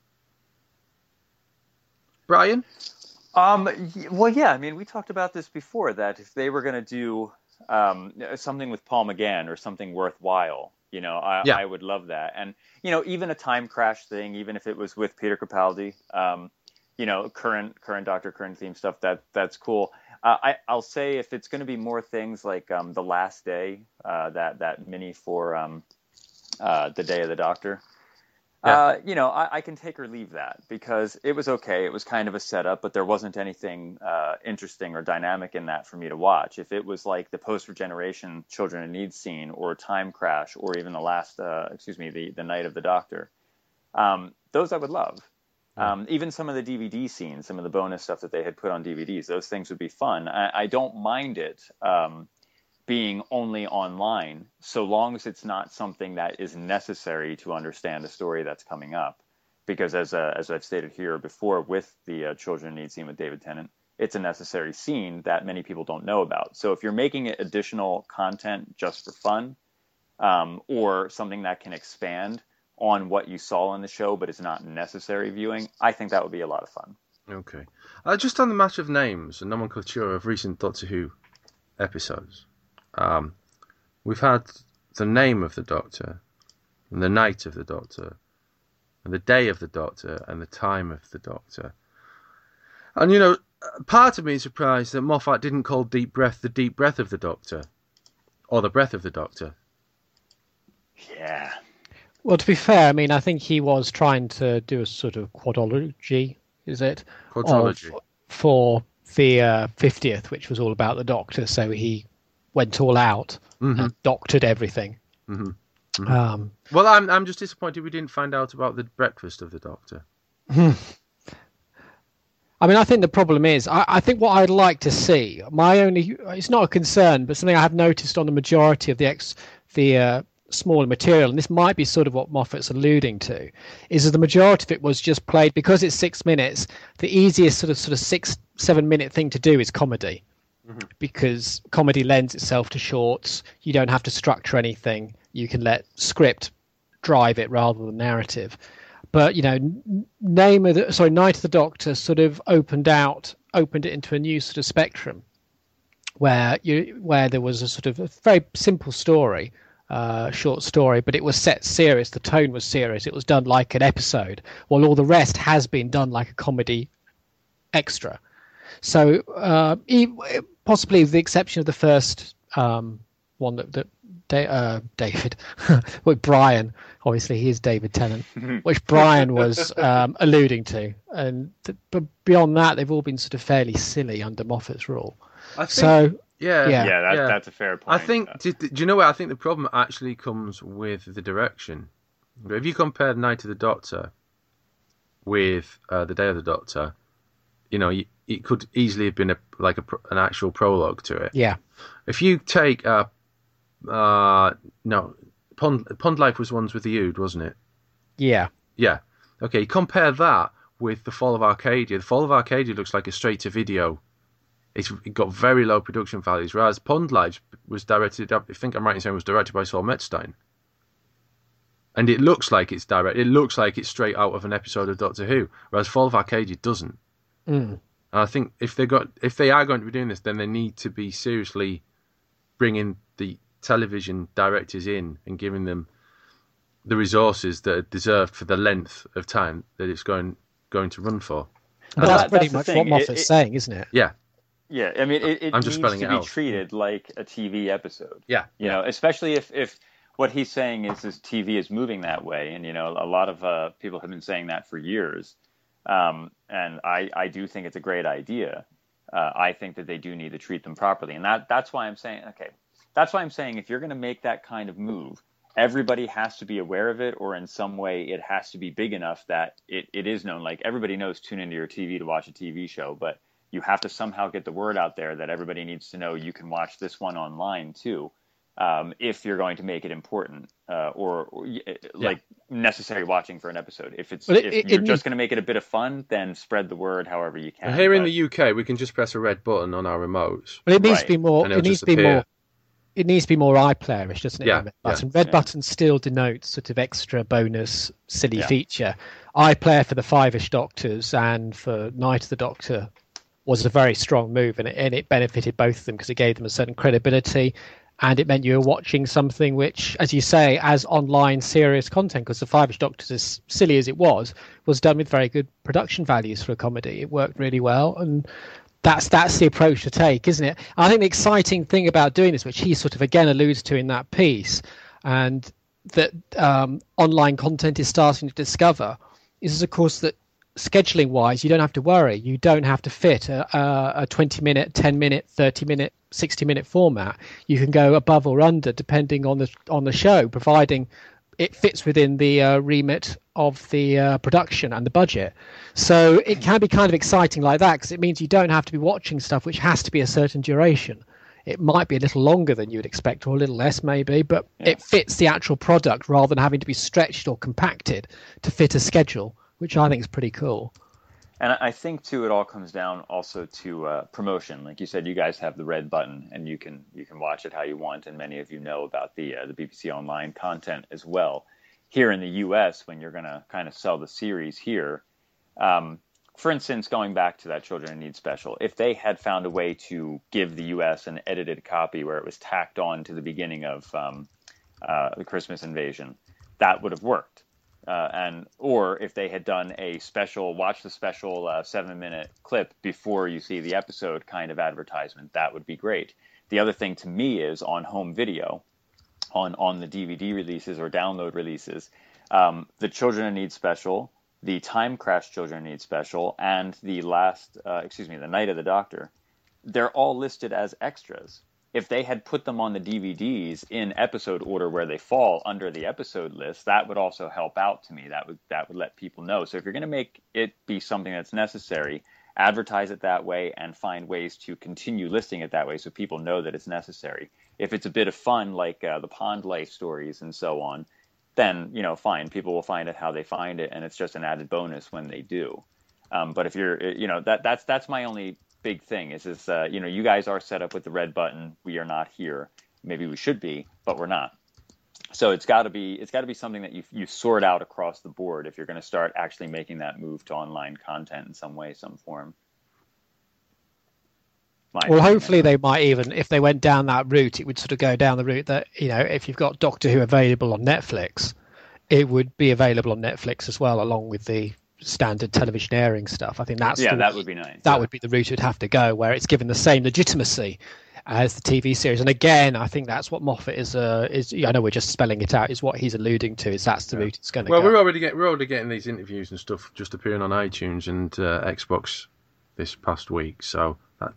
Brian? Um, well, yeah, I mean, we talked about this before, that if they were going to do um, something with Paul McGann or something worthwhile, you know, I, yeah. I would love that. And, you know, even a time crash thing, even if it was with Peter Capaldi, um, you know, current current Doctor, current theme stuff, that that's cool. Uh, I, I'll say if it's going to be more things like um, The Last Day, uh, that, that mini for um, uh, The Day of the Doctor, Yeah. Uh, you know, I, I can take or leave that, because it was okay. It was kind of a setup, but there wasn't anything uh, interesting or dynamic in that for me to watch. If it was like the post-regeneration Children in Need scene, or Time Crash, or even the last, uh, excuse me, the, the Night of the Doctor, um, those I would love. Um, even some of the D V D scenes, some of the bonus stuff that they had put on D V Ds, those things would be fun. I, I don't mind it um, being only online, so long as it's not something that is necessary to understand a story that's coming up. Because as uh, as I've stated here before with the uh, Children in Need scene with David Tennant, it's a necessary scene that many people don't know about. So if you're making it additional content just for fun, um, or something that can expand on what you saw on the show but is not necessary viewing, I think that would be a lot of fun. Okay. Uh, just on the matter of names and nomenclature of recent Doctor Who episodes, um, we've had the name of the Doctor, and the night of the Doctor, and the day of the Doctor, and the time of the Doctor. And, you know, part of me is surprised that Moffat didn't call Deep Breath the Deep Breath of the Doctor, or the Breath of the Doctor. Yeah. Well, to be fair, I mean, I think he was trying to do a sort of quadrology, is it? Quadrology. Of, for the uh, fiftieth, which was all about the Doctor, so he went all out Mm-hmm. and doctored everything. Mm-hmm. Mm-hmm. Um, well, I'm I'm just disappointed we didn't find out about the breakfast of the Doctor. I mean, I think the problem is, I, I think what I'd like to see, my only, it's not a concern, but something I have noticed on the majority of the ex, the uh, smaller material, and this might be sort of what Moffat's alluding to, is that the majority of it was just played, because it's six minutes, the easiest sort of sort of six, seven minute thing to do is comedy. Mm-hmm. Because comedy lends itself to shorts. You don't have to structure anything. You can let script drive it rather than narrative. But, you know, name of the, sorry, Night of the Doctor sort of opened out, opened it into a new sort of spectrum where you, where there was a sort of a very simple story, uh, short story, but it was set serious. The tone was serious. It was done like an episode, while all the rest has been done like a comedy extra. So uh, possibly with the exception of the first um, one that, that Da- uh, David, well, Brian, obviously he is David Tennant, which Brian was um, alluding to. And th- but beyond that, they've all been sort of fairly silly under Moffat's rule. I think, so yeah, yeah, yeah, that, yeah. that's a fair point. I think. Do, do you know what? I think the problem actually comes with the direction. If you compare Night of the Doctor with uh, the Day of the Doctor, you know, it could easily have been a, like a, an actual prologue to it. Yeah. If you take uh, uh no, Pond Pond Life was ones with the Ood, wasn't it? Yeah. Yeah. Okay. Compare that with the Fall of Arcadia. The Fall of Arcadia looks like a straight to video. It's it got very low production values, whereas Pond Life was directed. I think I'm right in saying it was directed by Saul Metzstein. And it looks like it's direct. It looks like it's straight out of an episode of Doctor Who, whereas Fall of Arcadia doesn't. Mm. And I think if they got if they are going to be doing this, then they need to be seriously bringing the television directors in and giving them the resources that are deserved for the length of time that it's going going to run for. But Well, that's that- pretty that's the much thing. what It- Moffat's it- saying, isn't it? Yeah, Yeah, I mean, it, it I'm needs just spelling to it be out. treated like a T V episode. yeah, You know, especially if, if what he's saying is this T V is moving that way. And, you know, a lot of uh, people have been saying that for years. Um, and I, I do think it's a great idea. Uh, I think that they do need to treat them properly. And that that's why I'm saying, okay, that's why I'm saying if you're going to make that kind of move, everybody has to be aware of it, or in some way it has to be big enough that it, it is known. Like everybody knows tune into your T V to watch a T V show, but you have to somehow get the word out there that everybody needs to know you can watch this one online too, um, if you're going to make it important uh, or, or like necessary watching for an episode. If it's Well, it- if it- you're it just needs- going to make it a bit of fun, then spread the word however you can. here in But- the U K, we can just press a red button on our remotes. Well, it needs Right. to be more. And It it'll needs just to be appear. more. It needs to be more iPlayerish, doesn't it? Yeah, than Red yeah. button. Red Yeah. button still denotes sort of extra bonus silly Yeah. feature. iPlayer for the Five-ish Doctors and for Night of the Doctor was a very strong move, and it, and it benefited both of them because it gave them a certain credibility, and it meant you were watching something which, as you say, as online serious content, because the Five-ish Doctors, as silly as it was, was done with very good production values for a comedy. It worked really well, and that's that's the approach to take, isn't it? And I think the exciting thing about doing this, which he sort of again alludes to in that piece, and that um, online content is starting to discover, is of course that scheduling wise, you don't have to worry. You don't have to fit a, a, a twenty minute, ten minute, thirty minute, sixty minute format. You can go above or under depending on the on the show, providing it fits within the uh, remit of the uh, production and the budget. So it can be kind of exciting like that, because it means you don't have to be watching stuff which has to be a certain duration. It might be a little longer than you would expect, or a little less maybe, but Yeah. it fits the actual product rather than having to be stretched or compacted to fit a schedule, which I think is pretty cool. And I think too, it all comes down also to uh, promotion. Like you said, you guys have the red button, and you can you can watch it how you want. And many of you know about the uh, the B B C Online content as well. Here in the U S, when you're going to kind of sell the series here, um, for instance, going back to that Children in Need special, if they had found a way to give the U S an edited copy where it was tacked on to the beginning of um, uh, the Christmas Invasion, that would have worked. Uh, and or if they had done a special, watch the special uh, seven minute clip before you see the episode kind of advertisement, that would be great. The other thing to me is on home video, on, on the D V D releases or download releases, um, the Children in Need special, the Time Crash Children in Need special, and the last, uh, excuse me, the Night of the Doctor, they're all listed as extras. If they had put them on the D V Ds in episode order where they fall under the episode list, that would also help out to me. That would that would let people know. So if you're going to make it be something that's necessary, advertise it that way and find ways to continue listing it that way so people know that it's necessary. If it's a bit of fun, like uh, the Pond Life stories and so on, then, you know, fine. People will find it how they find it, and it's just an added bonus when they do. Um, but if you're, you know, that that's that's my only big thing is, is uh, you know, you guys are set up with the red button. We are not here. Maybe we should be, but we're not. So it's got to be it's got to be something that you you sort out across the board if you're going to start actually making that move to online content in some way, some form. My well, opinion. hopefully they might even, if they went down that route, it would sort of go down the route that, you know, if you've got Doctor Who available on Netflix, it would be available on Netflix as well, along with the standard television airing stuff. I think that's yeah, the, that would be nice. That yeah. would be the route it'd have to go, where it's given the same legitimacy as the T V series. And again, I think that's what Moffat is. Uh, is I know we're just spelling it out. Is what he's alluding to. Is that's the yeah. route it's going to well, go. Well, we're already get we're already getting these interviews and stuff just appearing on iTunes and uh, Xbox this past week. So that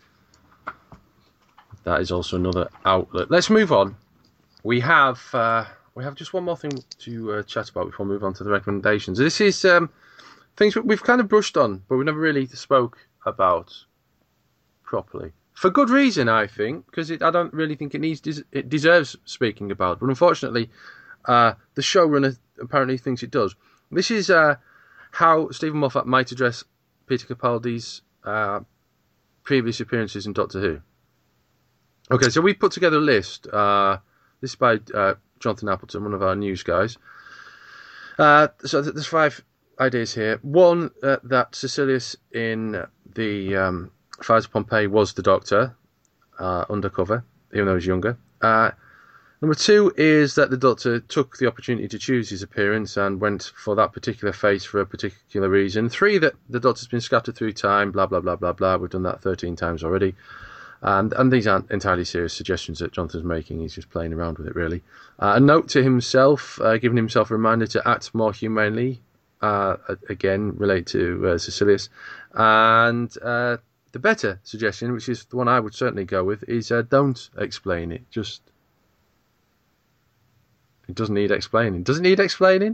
that is also another outlet. Let's move on. We have. Uh, We have just one more thing to uh, chat about before we move on to the recommendations. This is um, things we've kind of brushed on, but we never really spoke about properly. For good reason, I think, because I don't really think it needs it deserves speaking about. But unfortunately, uh, the showrunner apparently thinks it does. This is uh, how Stephen Moffat might address Peter Capaldi's uh, previous appearances in Doctor Who. Okay, so we put together a list. Uh, this is by uh, Jonathan Appleton, one of our news guys. Uh, so there's five ideas here. One, uh, that Cecilius in the um, Fires of Pompeii was the Doctor, uh, undercover, even though he was younger. Uh, number two is that the Doctor took the opportunity to choose his appearance and went for that particular face for a particular reason. Three, that the Doctor's been scattered through time, blah, blah, blah, blah, blah. We've done that thirteen times already. And and these aren't entirely serious suggestions that Jonathan's making. He's just playing around with it, really. Uh, a note to himself, uh, giving himself a reminder to act more humanely, uh, again, relate to uh, Cecilius. And uh, the better suggestion, which is the one I would certainly go with, is uh, don't explain it. Just, it doesn't need explaining. Does it need explaining?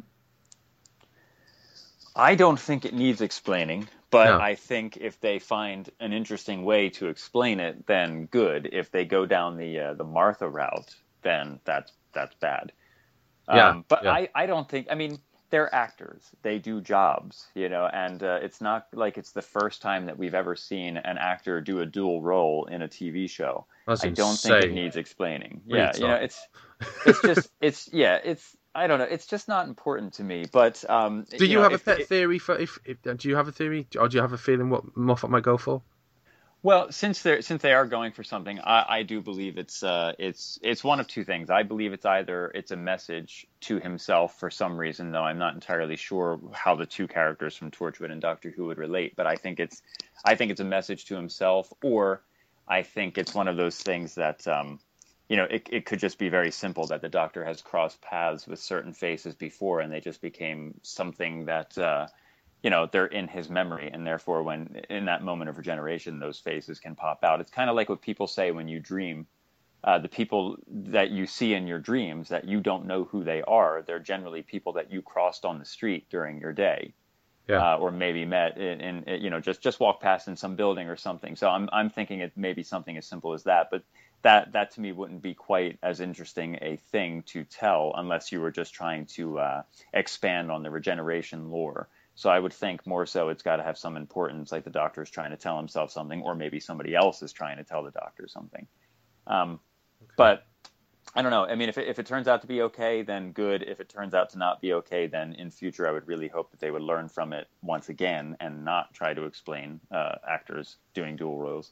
I don't think it needs explaining. But No. I think if they find an interesting way to explain it, then good. If they go down the uh, the Martha route, then that's that's bad. Yeah, Um, but yeah. I, I don't think, I mean, they're actors. They do jobs, you know, and uh, it's not like it's the first time that we've ever seen an actor do a dual role in a T V show. That's I don't think it insane. needs explaining. Real Yeah, you know, talk. it's it's just, it's, yeah, it's, I don't know. It's just not important to me. But um, Do you, know, have if, a pet if, theory for if, if? Do you have a theory, or do you have a feeling what Moffat might go for? Well, since they since they are going for something, I, I do believe it's uh it's it's one of two things. I believe it's either it's a message to himself for some reason, though I'm not entirely sure how the two characters from Torchwood and Doctor Who would relate. But I think it's I think it's a message to himself, or I think it's one of those things that um you know it it could just be very simple that the Doctor has crossed paths with certain faces before, and they just became something that. Uh, you know, they're in his memory, and therefore when in that moment of regeneration, those faces can pop out. It's kind of like what people say when you dream. Uh, the people that you see in your dreams that you don't know who they are, they're generally people that you crossed on the street during your day. Yeah. Uh, or maybe met in, in, you know, just, just walk past in some building or something. So I'm, I'm thinking it may be something as simple as that, but that, that to me wouldn't be quite as interesting a thing to tell unless you were just trying to uh, expand on the regeneration lore. So I would think more so it's got to have some importance, like the doctor's trying to tell himself something, or maybe somebody else is trying to tell the doctor something. Um, okay. But I don't know. I mean, if it, if it turns out to be okay, then good. If it turns out to not be okay, then in future I would really hope that they would learn from it once again and not try to explain uh, actors doing dual roles.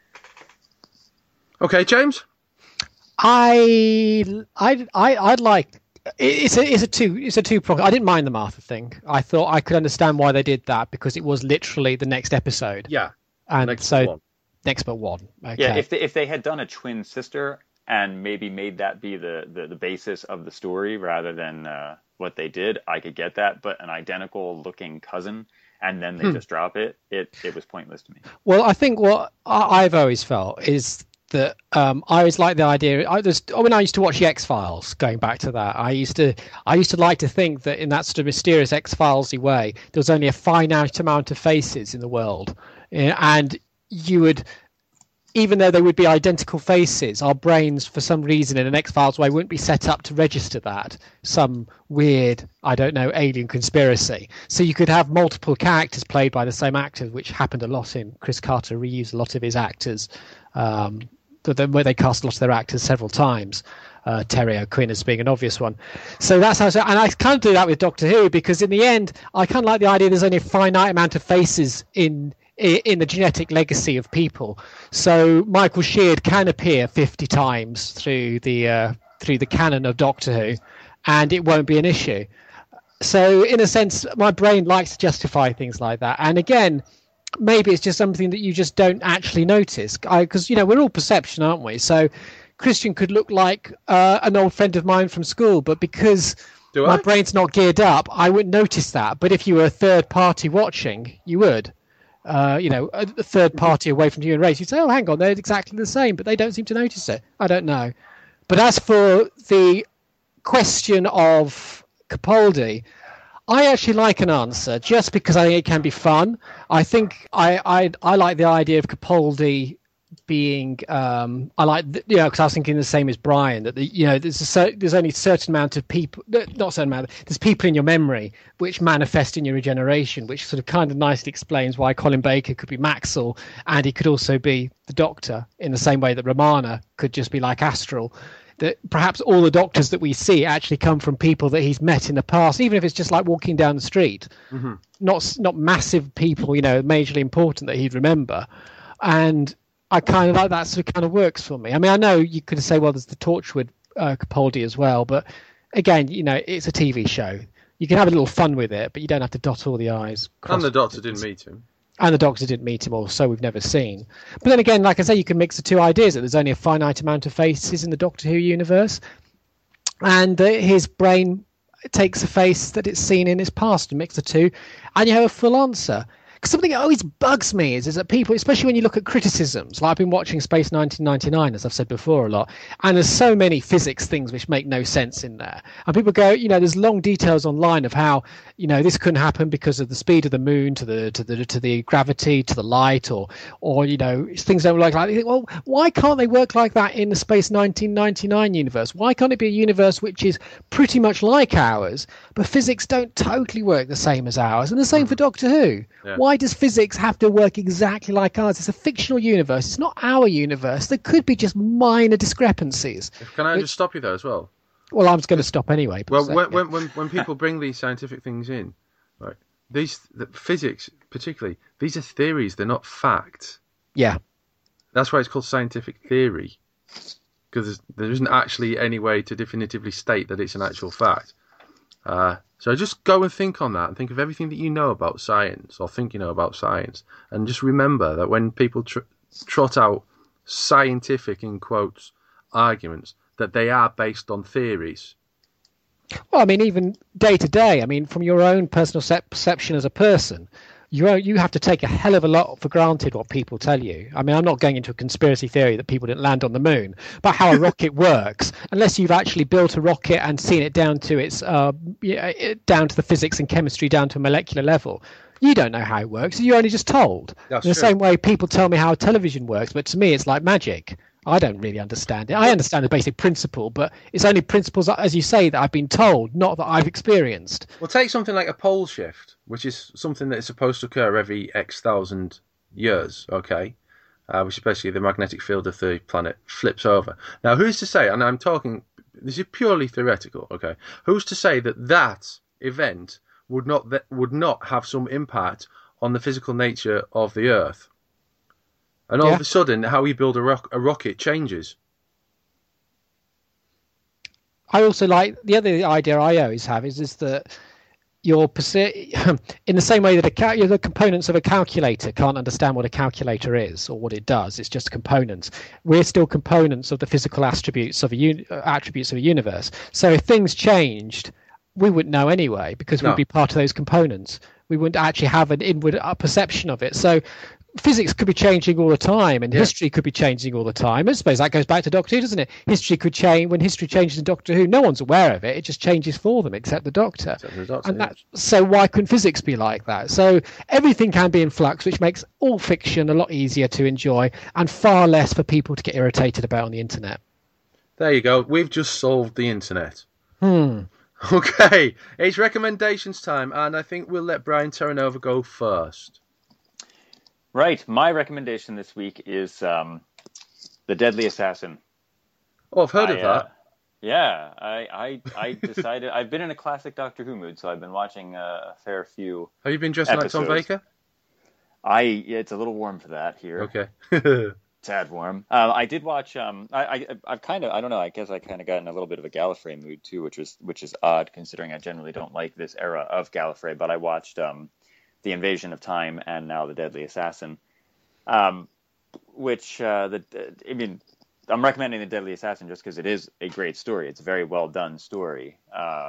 Okay, James? I, I, I, I'd like... It's a it's a two it's a two prong. I didn't mind the Martha thing. I thought I could understand why they did that because it was literally the next episode. Yeah, and next so one. next but one. Okay. Yeah, if they, if they had done a twin sister and maybe made that be the, the, the basis of the story rather than uh, what they did, I could get that. But an identical looking cousin and then they hmm. just drop it, it it was pointless to me. Well, I think what I, I've always felt is that um, I always like the idea. I was when I used to watch the X-Files. Going back to that, I used to I used to like to think that in that sort of mysterious X-Filesy way, there was only a finite amount of faces in the world, and you would, even though they would be identical faces, our brains, for some reason, in an X-Files way, wouldn't be set up to register that some weird, I don't know, alien conspiracy. So you could have multiple characters played by the same actors, which happened a lot in Chris Carter reused a lot of his actors. Um, where they cast a lot of their actors several times, uh, Terry O'Quinn as being an obvious one. So that's how. And I kind of do that with Doctor Who because in the end, I kind of like the idea there's only a finite amount of faces in in the genetic legacy of people. So Michael Sheard can appear fifty times through the uh, through the canon of Doctor Who, and it won't be an issue. So in a sense, my brain likes to justify things like that. And again, maybe it's just something that you just don't actually notice because, you know, we're all perception, aren't we? So Christian could look like uh, an old friend of mine from school, but because Do my I? brain's not geared up, I wouldn't notice that. But if you were a third party watching, you would. Uh, you know, a, a third party away from the human race, you'd say, oh, hang on, they're exactly the same, but they don't seem to notice it. I don't know. But as for the question of Capaldi, I actually like an answer just because I think it can be fun. I think I I, I like the idea of Capaldi being um, I like the, you know because I was thinking the same as Brian that the, you know there's a cer- there's only a certain amount of people not a certain amount there's people in your memory which manifest in your regeneration, which sort of kind of nicely explains why Colin Baker could be Maxwell and he could also be the Doctor in the same way that Romana could just be like Astral. That perhaps all the doctors that we see actually come from people that he's met in the past, even if it's just like walking down the street. Mm-hmm. Not not massive people, you know, majorly important that he'd remember. And I kind of like that sort of kind of works for me. I mean, I know you could say, well, there's the Torchwood uh, Capaldi as well, but again, you know, it's a T V show. You can have a little fun with it, but you don't have to dot all the I's. And the Doctor didn't meet him. And the Doctor didn't meet him, or so we've never seen. But then again, like I say, you can mix the two ideas that there's only a finite amount of faces in the Doctor Who universe, and uh, his brain takes a face that it's seen in his past and mix the two, and you have a full answer. Because something that always bugs me is, is that people, especially when you look at criticisms, like I've been watching Space nineteen ninety-nine, as I've said before a lot, and there's so many physics things which make no sense in there. And people go, you know, there's long details online of how, you know, this couldn't happen because of the speed of the moon to the to the to the gravity to the light, or or you know, things don't work like that. You think, well, why can't they work like that in the Space nineteen ninety-nine universe? Why can't it be a universe which is pretty much like ours, but physics don't totally work the same as ours? And the same for Doctor Who. Yeah. Why does physics have to work exactly like ours? It's a fictional universe. It's not our universe. There could be just minor discrepancies. Can I which, just stop you there as well? Well, I'm going to stop anyway. Well, so, when, yeah. when, when, when people bring these scientific things in, right, these the physics particularly, these are theories. They're not facts. Yeah. That's why it's called scientific theory, because there isn't actually any way to definitively state that it's an actual fact. Uh, so just go and think on that and think of everything that you know about science or think you know about science. And just remember that when people tr- trot out scientific, in quotes, arguments, that they are based on theories. Well, I mean, even day to day, I mean, from your own personal perception as a person, you you have to take a hell of a lot for granted what people tell you. I mean, I'm not going into a conspiracy theory that people didn't land on the moon, but how a rocket works, unless you've actually built a rocket and seen it down to its uh, down to the physics and chemistry down to a molecular level. You don't know how it works. You're only just told. That's in the true. same way people tell me how television works, but to me it's like magic. I don't really understand it. I understand the basic principle, but it's only principles, as you say, that I've been told, not that I've experienced. Well, take something like a pole shift, which is something that is supposed to occur every X thousand years, okay? Uh, which is basically the magnetic field of the planet flips over. Now, who's to say, and I'm talking, this is purely theoretical, okay? Who's to say that that event would not would not have some impact on the physical nature of the Earth? And all yeah. of a sudden, how we build a, rock, a rocket changes. I also like, the other idea I always have is, is that you're, in the same way that a cal- the components of a calculator can't understand what a calculator is or what it does, it's just components. We're still components of the physical attributes of a, un- attributes of a universe. So if things changed, we wouldn't know anyway, because No. we'd be part of those components. We wouldn't actually have an inward perception of it. So physics could be changing all the time, and yeah. history could be changing all the time. I suppose that goes back to Doctor Who, doesn't it? History could change. When history changes in Doctor Who, no one's aware of it. It just changes for them, except the Doctor. Except the Doctor and that, so why couldn't physics be like that? So everything can be in flux, which makes all fiction a lot easier to enjoy and far less for people to get irritated about on the internet. There you go. We've just solved the internet. Hmm. Okay, it's recommendations time, and I think we'll let Brian Terranova go first. Right, my recommendation this week is um, The Deadly Assassin. Oh, I've heard I, of that. Uh, yeah, I, I I decided, I've been in a classic Doctor Who mood, so I've been watching a fair few Have you been dressing episodes. like Tom Baker? I, yeah, it's a little warm for that here. Okay. Tad warm. Uh, I did watch. Um, I, I, I've kind of. I don't know. I guess I kind of got in a little bit of a Gallifrey mood too, which is which is odd considering I generally don't like this era of Gallifrey. But I watched um, The Invasion of Time and now The Deadly Assassin, um, which uh, the. I mean, I'm recommending The Deadly Assassin just because it is a great story. It's a very well done story. Uh,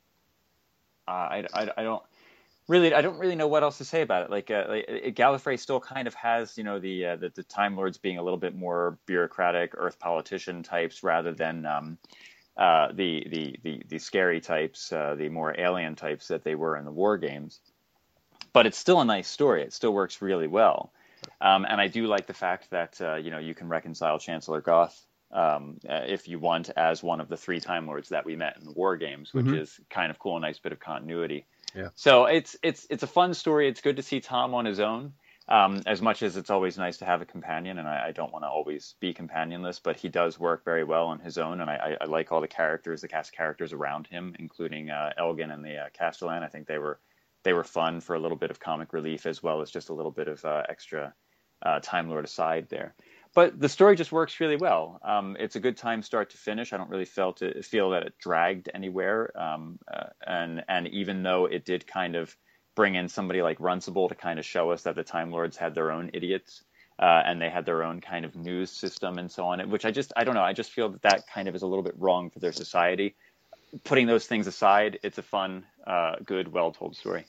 I, I, I don't. Really, I don't really know what else to say about it. Like, uh, like Gallifrey still kind of has, you know, the, uh, the the Time Lords being a little bit more bureaucratic Earth politician types rather than um, uh, the, the the the scary types, uh, the more alien types that they were in the War Games. But it's still a nice story. It still works really well, um, and I do like the fact that uh, you know you can reconcile Chancellor Goth um, uh, if you want as one of the three Time Lords that we met in the War Games, which Mm-hmm. is kind of cool, a nice bit of continuity. Yeah. So it's it's it's a fun story. It's good to see Tom on his own, um, as much as it's always nice to have a companion. And I, I don't want to always be companionless, but he does work very well on his own. And I, I, I like all the characters, the cast characters around him, including uh, Elgin and the uh, Castellan. I think they were they were fun for a little bit of comic relief as well as just a little bit of uh, extra uh, Time Lord aside there. But the story just works really well. Um, it's a good time start to finish. I don't really feel to feel that it dragged anywhere. Um, uh, and and even though it did kind of bring in somebody like Runcible to kind of show us that the Time Lords had their own idiots uh, and they had their own kind of news system and so on, which I just I don't know. I just feel that that kind of is a little bit wrong for their society. Putting those things aside, it's a fun, uh, good, well-told story.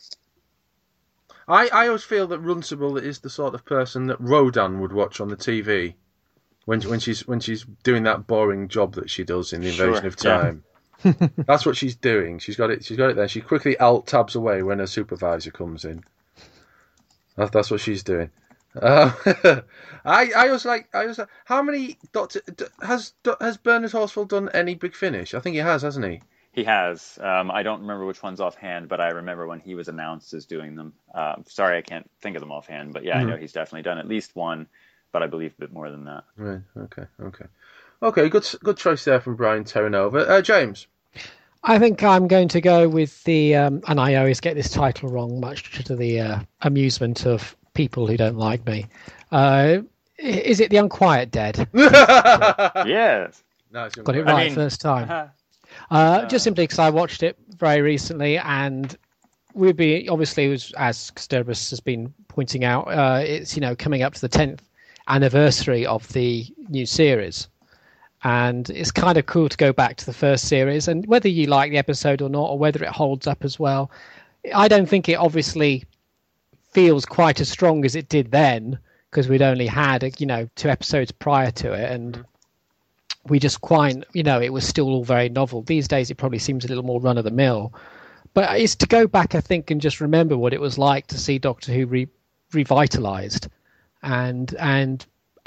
I, I always feel that Runcible is the sort of person that Rodan would watch on the T V when when she's when she's doing that boring job that she does in the Invasion Sure, of Time. Yeah. That's what she's doing. She's got it. She's got it there. She quickly alt tabs away when her supervisor comes in. That's that's what she's doing. Uh, I I was like I was like, how many Doctor has has Bernard Horsfall done any Big Finish? I think he has, hasn't he? He has. Um, I don't remember which ones offhand, but I remember when he was announced as doing them. Uh, sorry, I can't think of them offhand, but yeah, mm-hmm. I know he's definitely done at least one, but I believe a bit more than that. Right. Okay. Okay. Okay. Good. Good choice there from Brian Terranova. Uh, James. I think I'm going to go with the, um, and I always get this title wrong, much to the uh, amusement of people who don't like me. Uh, is it The Unquiet Dead? Yes. No, got it right I mean, first time. Uh-huh. Uh, just simply because I watched it very recently, and we'd be obviously, it was, as Sterberus has been pointing out, uh, it's you know coming up to the tenth anniversary of the new series, and it's kind of cool to go back to the first series. And whether you like the episode or not, or whether it holds up as well, I don't think it obviously feels quite as strong as it did then, because we'd only had you know two episodes prior to it, and we just quite, you know, it was still all very novel. These days, it probably seems a little more run of the mill. But it's to go back, I think, and just remember what it was like to see Doctor Who re- revitalized, and and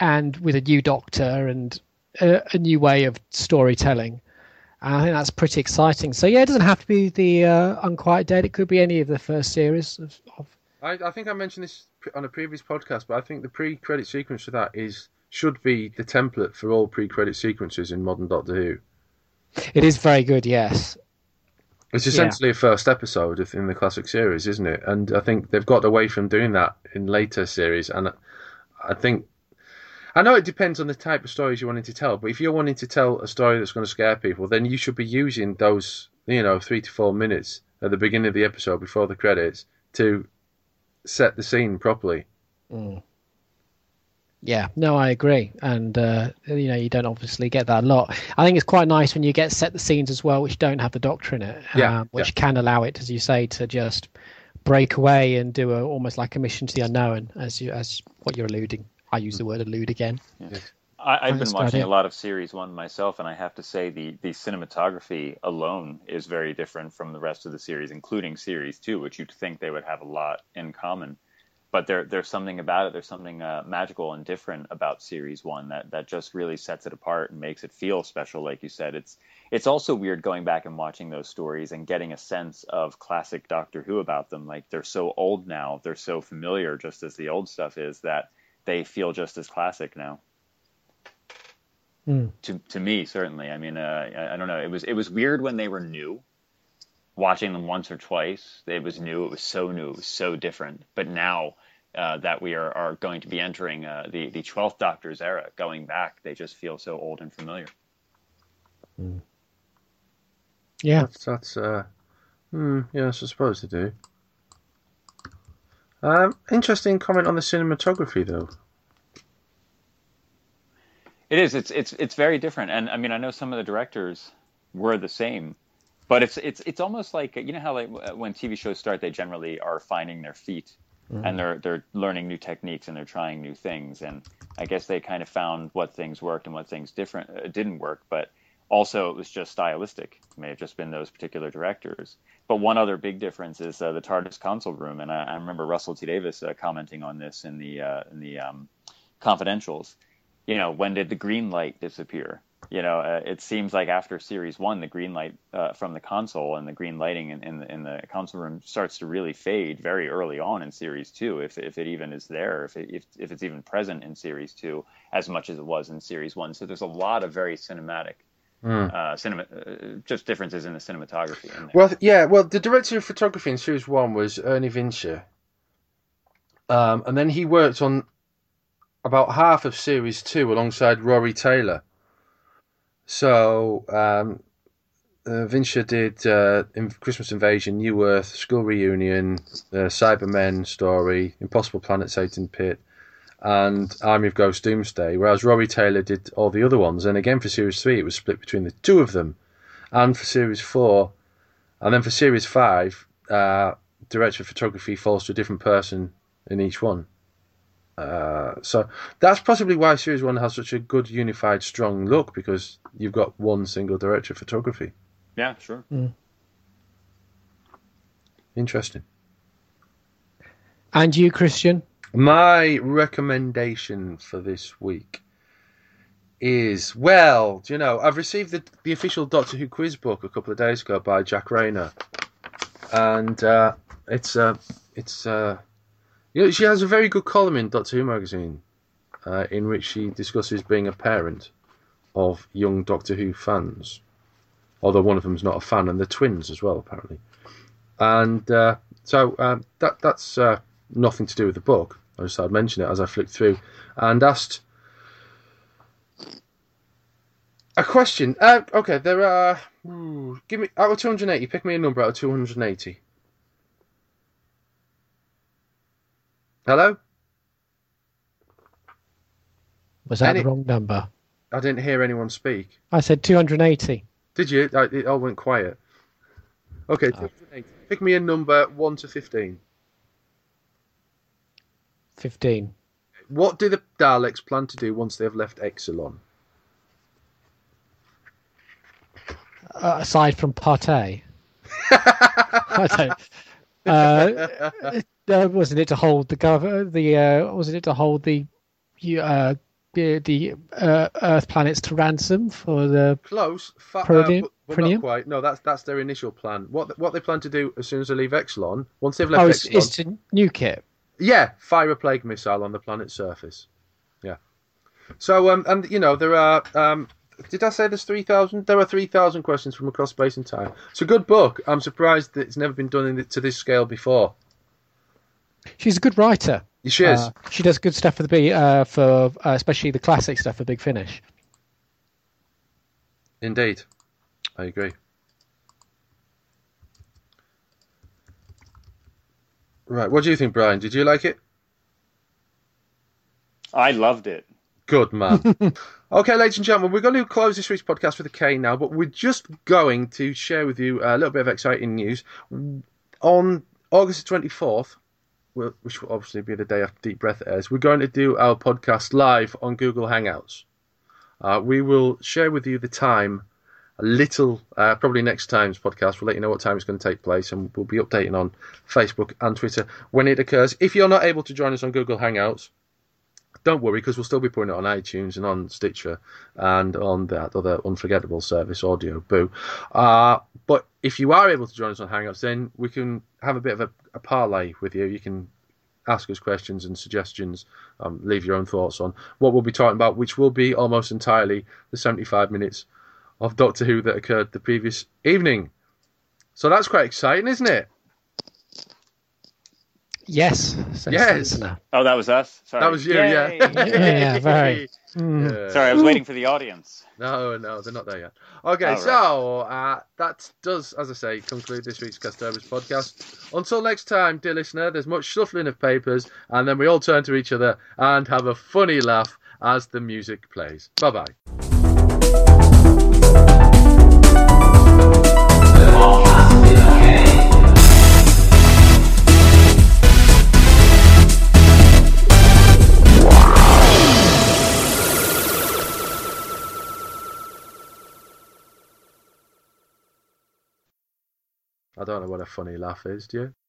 and with a new Doctor and a, a new way of storytelling. And I think that's pretty exciting. So yeah, it doesn't have to be the uh, Unquiet Dead. It could be any of the first series of. of... I, I think I mentioned this on a previous podcast, but I think the pre-credit sequence for that is should be the template for all pre-credit sequences in modern Doctor Who. It is very good, yes. It's essentially yeah. a first episode in the classic series, isn't it? And I think they've got away from doing that in later series. And I think, I know it depends on the type of stories you're wanting to tell, but if you're wanting to tell a story that's going to scare people, then you should be using those, you know, three to four minutes at the beginning of the episode before the credits to set the scene properly. Mm. Yeah, no, I agree. And, uh, you know, you don't obviously get that a lot. I think it's quite nice when you get set the scenes as well, which don't have the Doctor in it, yeah, um, which yeah. can allow it, as you say, to just break away and do a, almost like a mission to the unknown, as you as what you're alluding. I use the word allude again. Yeah. I, I've Nice been watching idea. a lot of Series one myself, and I have to say the, the cinematography alone is very different from the rest of the series, including Series two, which you'd think they would have a lot in common. But there, there's something about it. There's something uh, magical and different about Series One that, that just really sets it apart and makes it feel special. Like you said, it's it's also weird going back and watching those stories and getting a sense of classic Doctor Who about them. Like they're so old now, they're so familiar, just as the old stuff is, that they feel just as classic now. Mm. To to me, certainly. I mean, uh, I, I don't know. It was it was weird when they were new. Watching them once or twice, it was new. It was so new. It was so different. But now uh, that we are, are going to be entering uh, the the twelfth Doctor's era, going back, they just feel so old and familiar. Mm. Yeah, That's, that's uh, hmm, yes, I suppose they do. Um, interesting comment on the cinematography, though. It is. It's it's it's very different. And I mean, I know some of the directors were the same. But it's it's it's almost like, you know how like when T V shows start, they generally are finding their feet, mm-hmm. and they're they're learning new techniques and they're trying new things. And I guess they kind of found what things worked and what things different uh, didn't work. But also it was just stylistic. It may have just been those particular directors. But one other big difference is uh, the TARDIS console room, and I, I remember Russell T Davies uh, commenting on this in the uh, in the um, confidentials. You know, when did the green light disappear? You know, uh, it seems like after Series One, the green light uh, from the console and the green lighting in, in, the, in the console room starts to really fade very early on in Series Two, if if it even is there, if it, if if it's even present in Series Two, as much as it was in Series One. So there's a lot of very cinematic, mm. uh, cinema, uh, just differences in the cinematography. In there. Well, yeah, well, the director of photography in Series One was Ernie Vinscher, um, and then he worked on about half of Series Two alongside Rory Taylor. So, um, uh, Vinscher did uh, Christmas Invasion, New Earth, School Reunion, uh, Cybermen story, Impossible Planet, Satan Pit, and Army of Ghosts Doomsday, whereas Rory Taylor did all the other ones. And again for Series three, it was split between the two of them. And for Series four, and then for Series five, uh, director of photography falls to a different person in each one. Uh, so that's possibly why Series one has such a good, unified, strong look, because you've got one single director of photography. Yeah, sure. Mm. Interesting. And you, Christian? My recommendation for this week is, well, do you know, I've received the, the official Doctor Who quiz book a couple of days ago by Jack Rayner, and uh, it's uh, it's uh, you know, she has a very good column in Doctor Who magazine uh, in which she discusses being a parent of young Doctor Who fans, although one of them's not a fan, and they're twins as well, apparently. And uh, so um, that that's uh, nothing to do with the book. I just thought I'd mention it as I flicked through and asked a question. Uh, okay, there are. Ooh, give me out of two hundred eighty. Pick me a number out of two hundred eighty. Hello? Was that Any... the wrong number? I didn't hear anyone speak. I said two hundred eighty. Did you? It all went quiet. Okay, two hundred eighty. Pick me a number one to fifteen. fifteen. What do the Daleks plan to do once they have left Exelon? Uh, aside from partay. I don't. Uh, uh, wasn't it to hold the gov? The uh, wasn't it to hold the uh, the, the uh, Earth planets to ransom for the Close, fa- Peridium? uh, but, but Peridium? not quite. No, that's that's their initial plan. What what they plan to do as soon as they leave Exelon, once they've left oh, it's, Exelon, it's to nuke it. yeah, fire a plague missile on the planet's surface. Yeah. So um, and you know there are um, did I say there's three thousand? There are three thousand questions from across space and time. It's a good book. I'm surprised that it's never been done in, to this scale before. She's a good writer. She is. Uh, she does good stuff for the B, uh, for uh, especially the classic stuff for Big Finish. Indeed, I agree. Right, what do you think, Brian? Did you like it? I loved it. Good man. Okay, ladies and gentlemen, we're going to close this week's podcast with a K now, but we're just going to share with you a little bit of exciting news. On August the twenty-fourth, which will obviously be the day after Deep Breath airs, we're going to do our podcast live on Google Hangouts. Uh, we will share with you the time a little, uh, probably next time's podcast. We'll let you know what time it's going to take place, and we'll be updating on Facebook and Twitter when it occurs. If you're not able to join us on Google Hangouts, don't worry, because we'll still be putting it on iTunes and on Stitcher and on that other unforgettable service, Audio Boo. Uh, but if you are able to join us on Hangouts, then we can have a bit of a, a parlay with you. You can ask us questions and suggestions, um, leave your own thoughts on what we'll be talking about, which will be almost entirely the seventy-five minutes of Doctor Who that occurred the previous evening. So that's quite exciting, isn't it? Yes. says Yes. the listener. Oh, that was us? Sorry. That was you, Yay! yeah. Yeah, very. Mm. Yeah. Sorry, I was waiting for the audience. No, no, they're not there yet. Okay, All right. so uh, that does, as I say, conclude this week's Castorba's podcast. Until next time, dear listener, there's much shuffling of papers, and then we all turn to each other and have a funny laugh as the music plays. Bye-bye. I don't know what a funny laugh is, do you?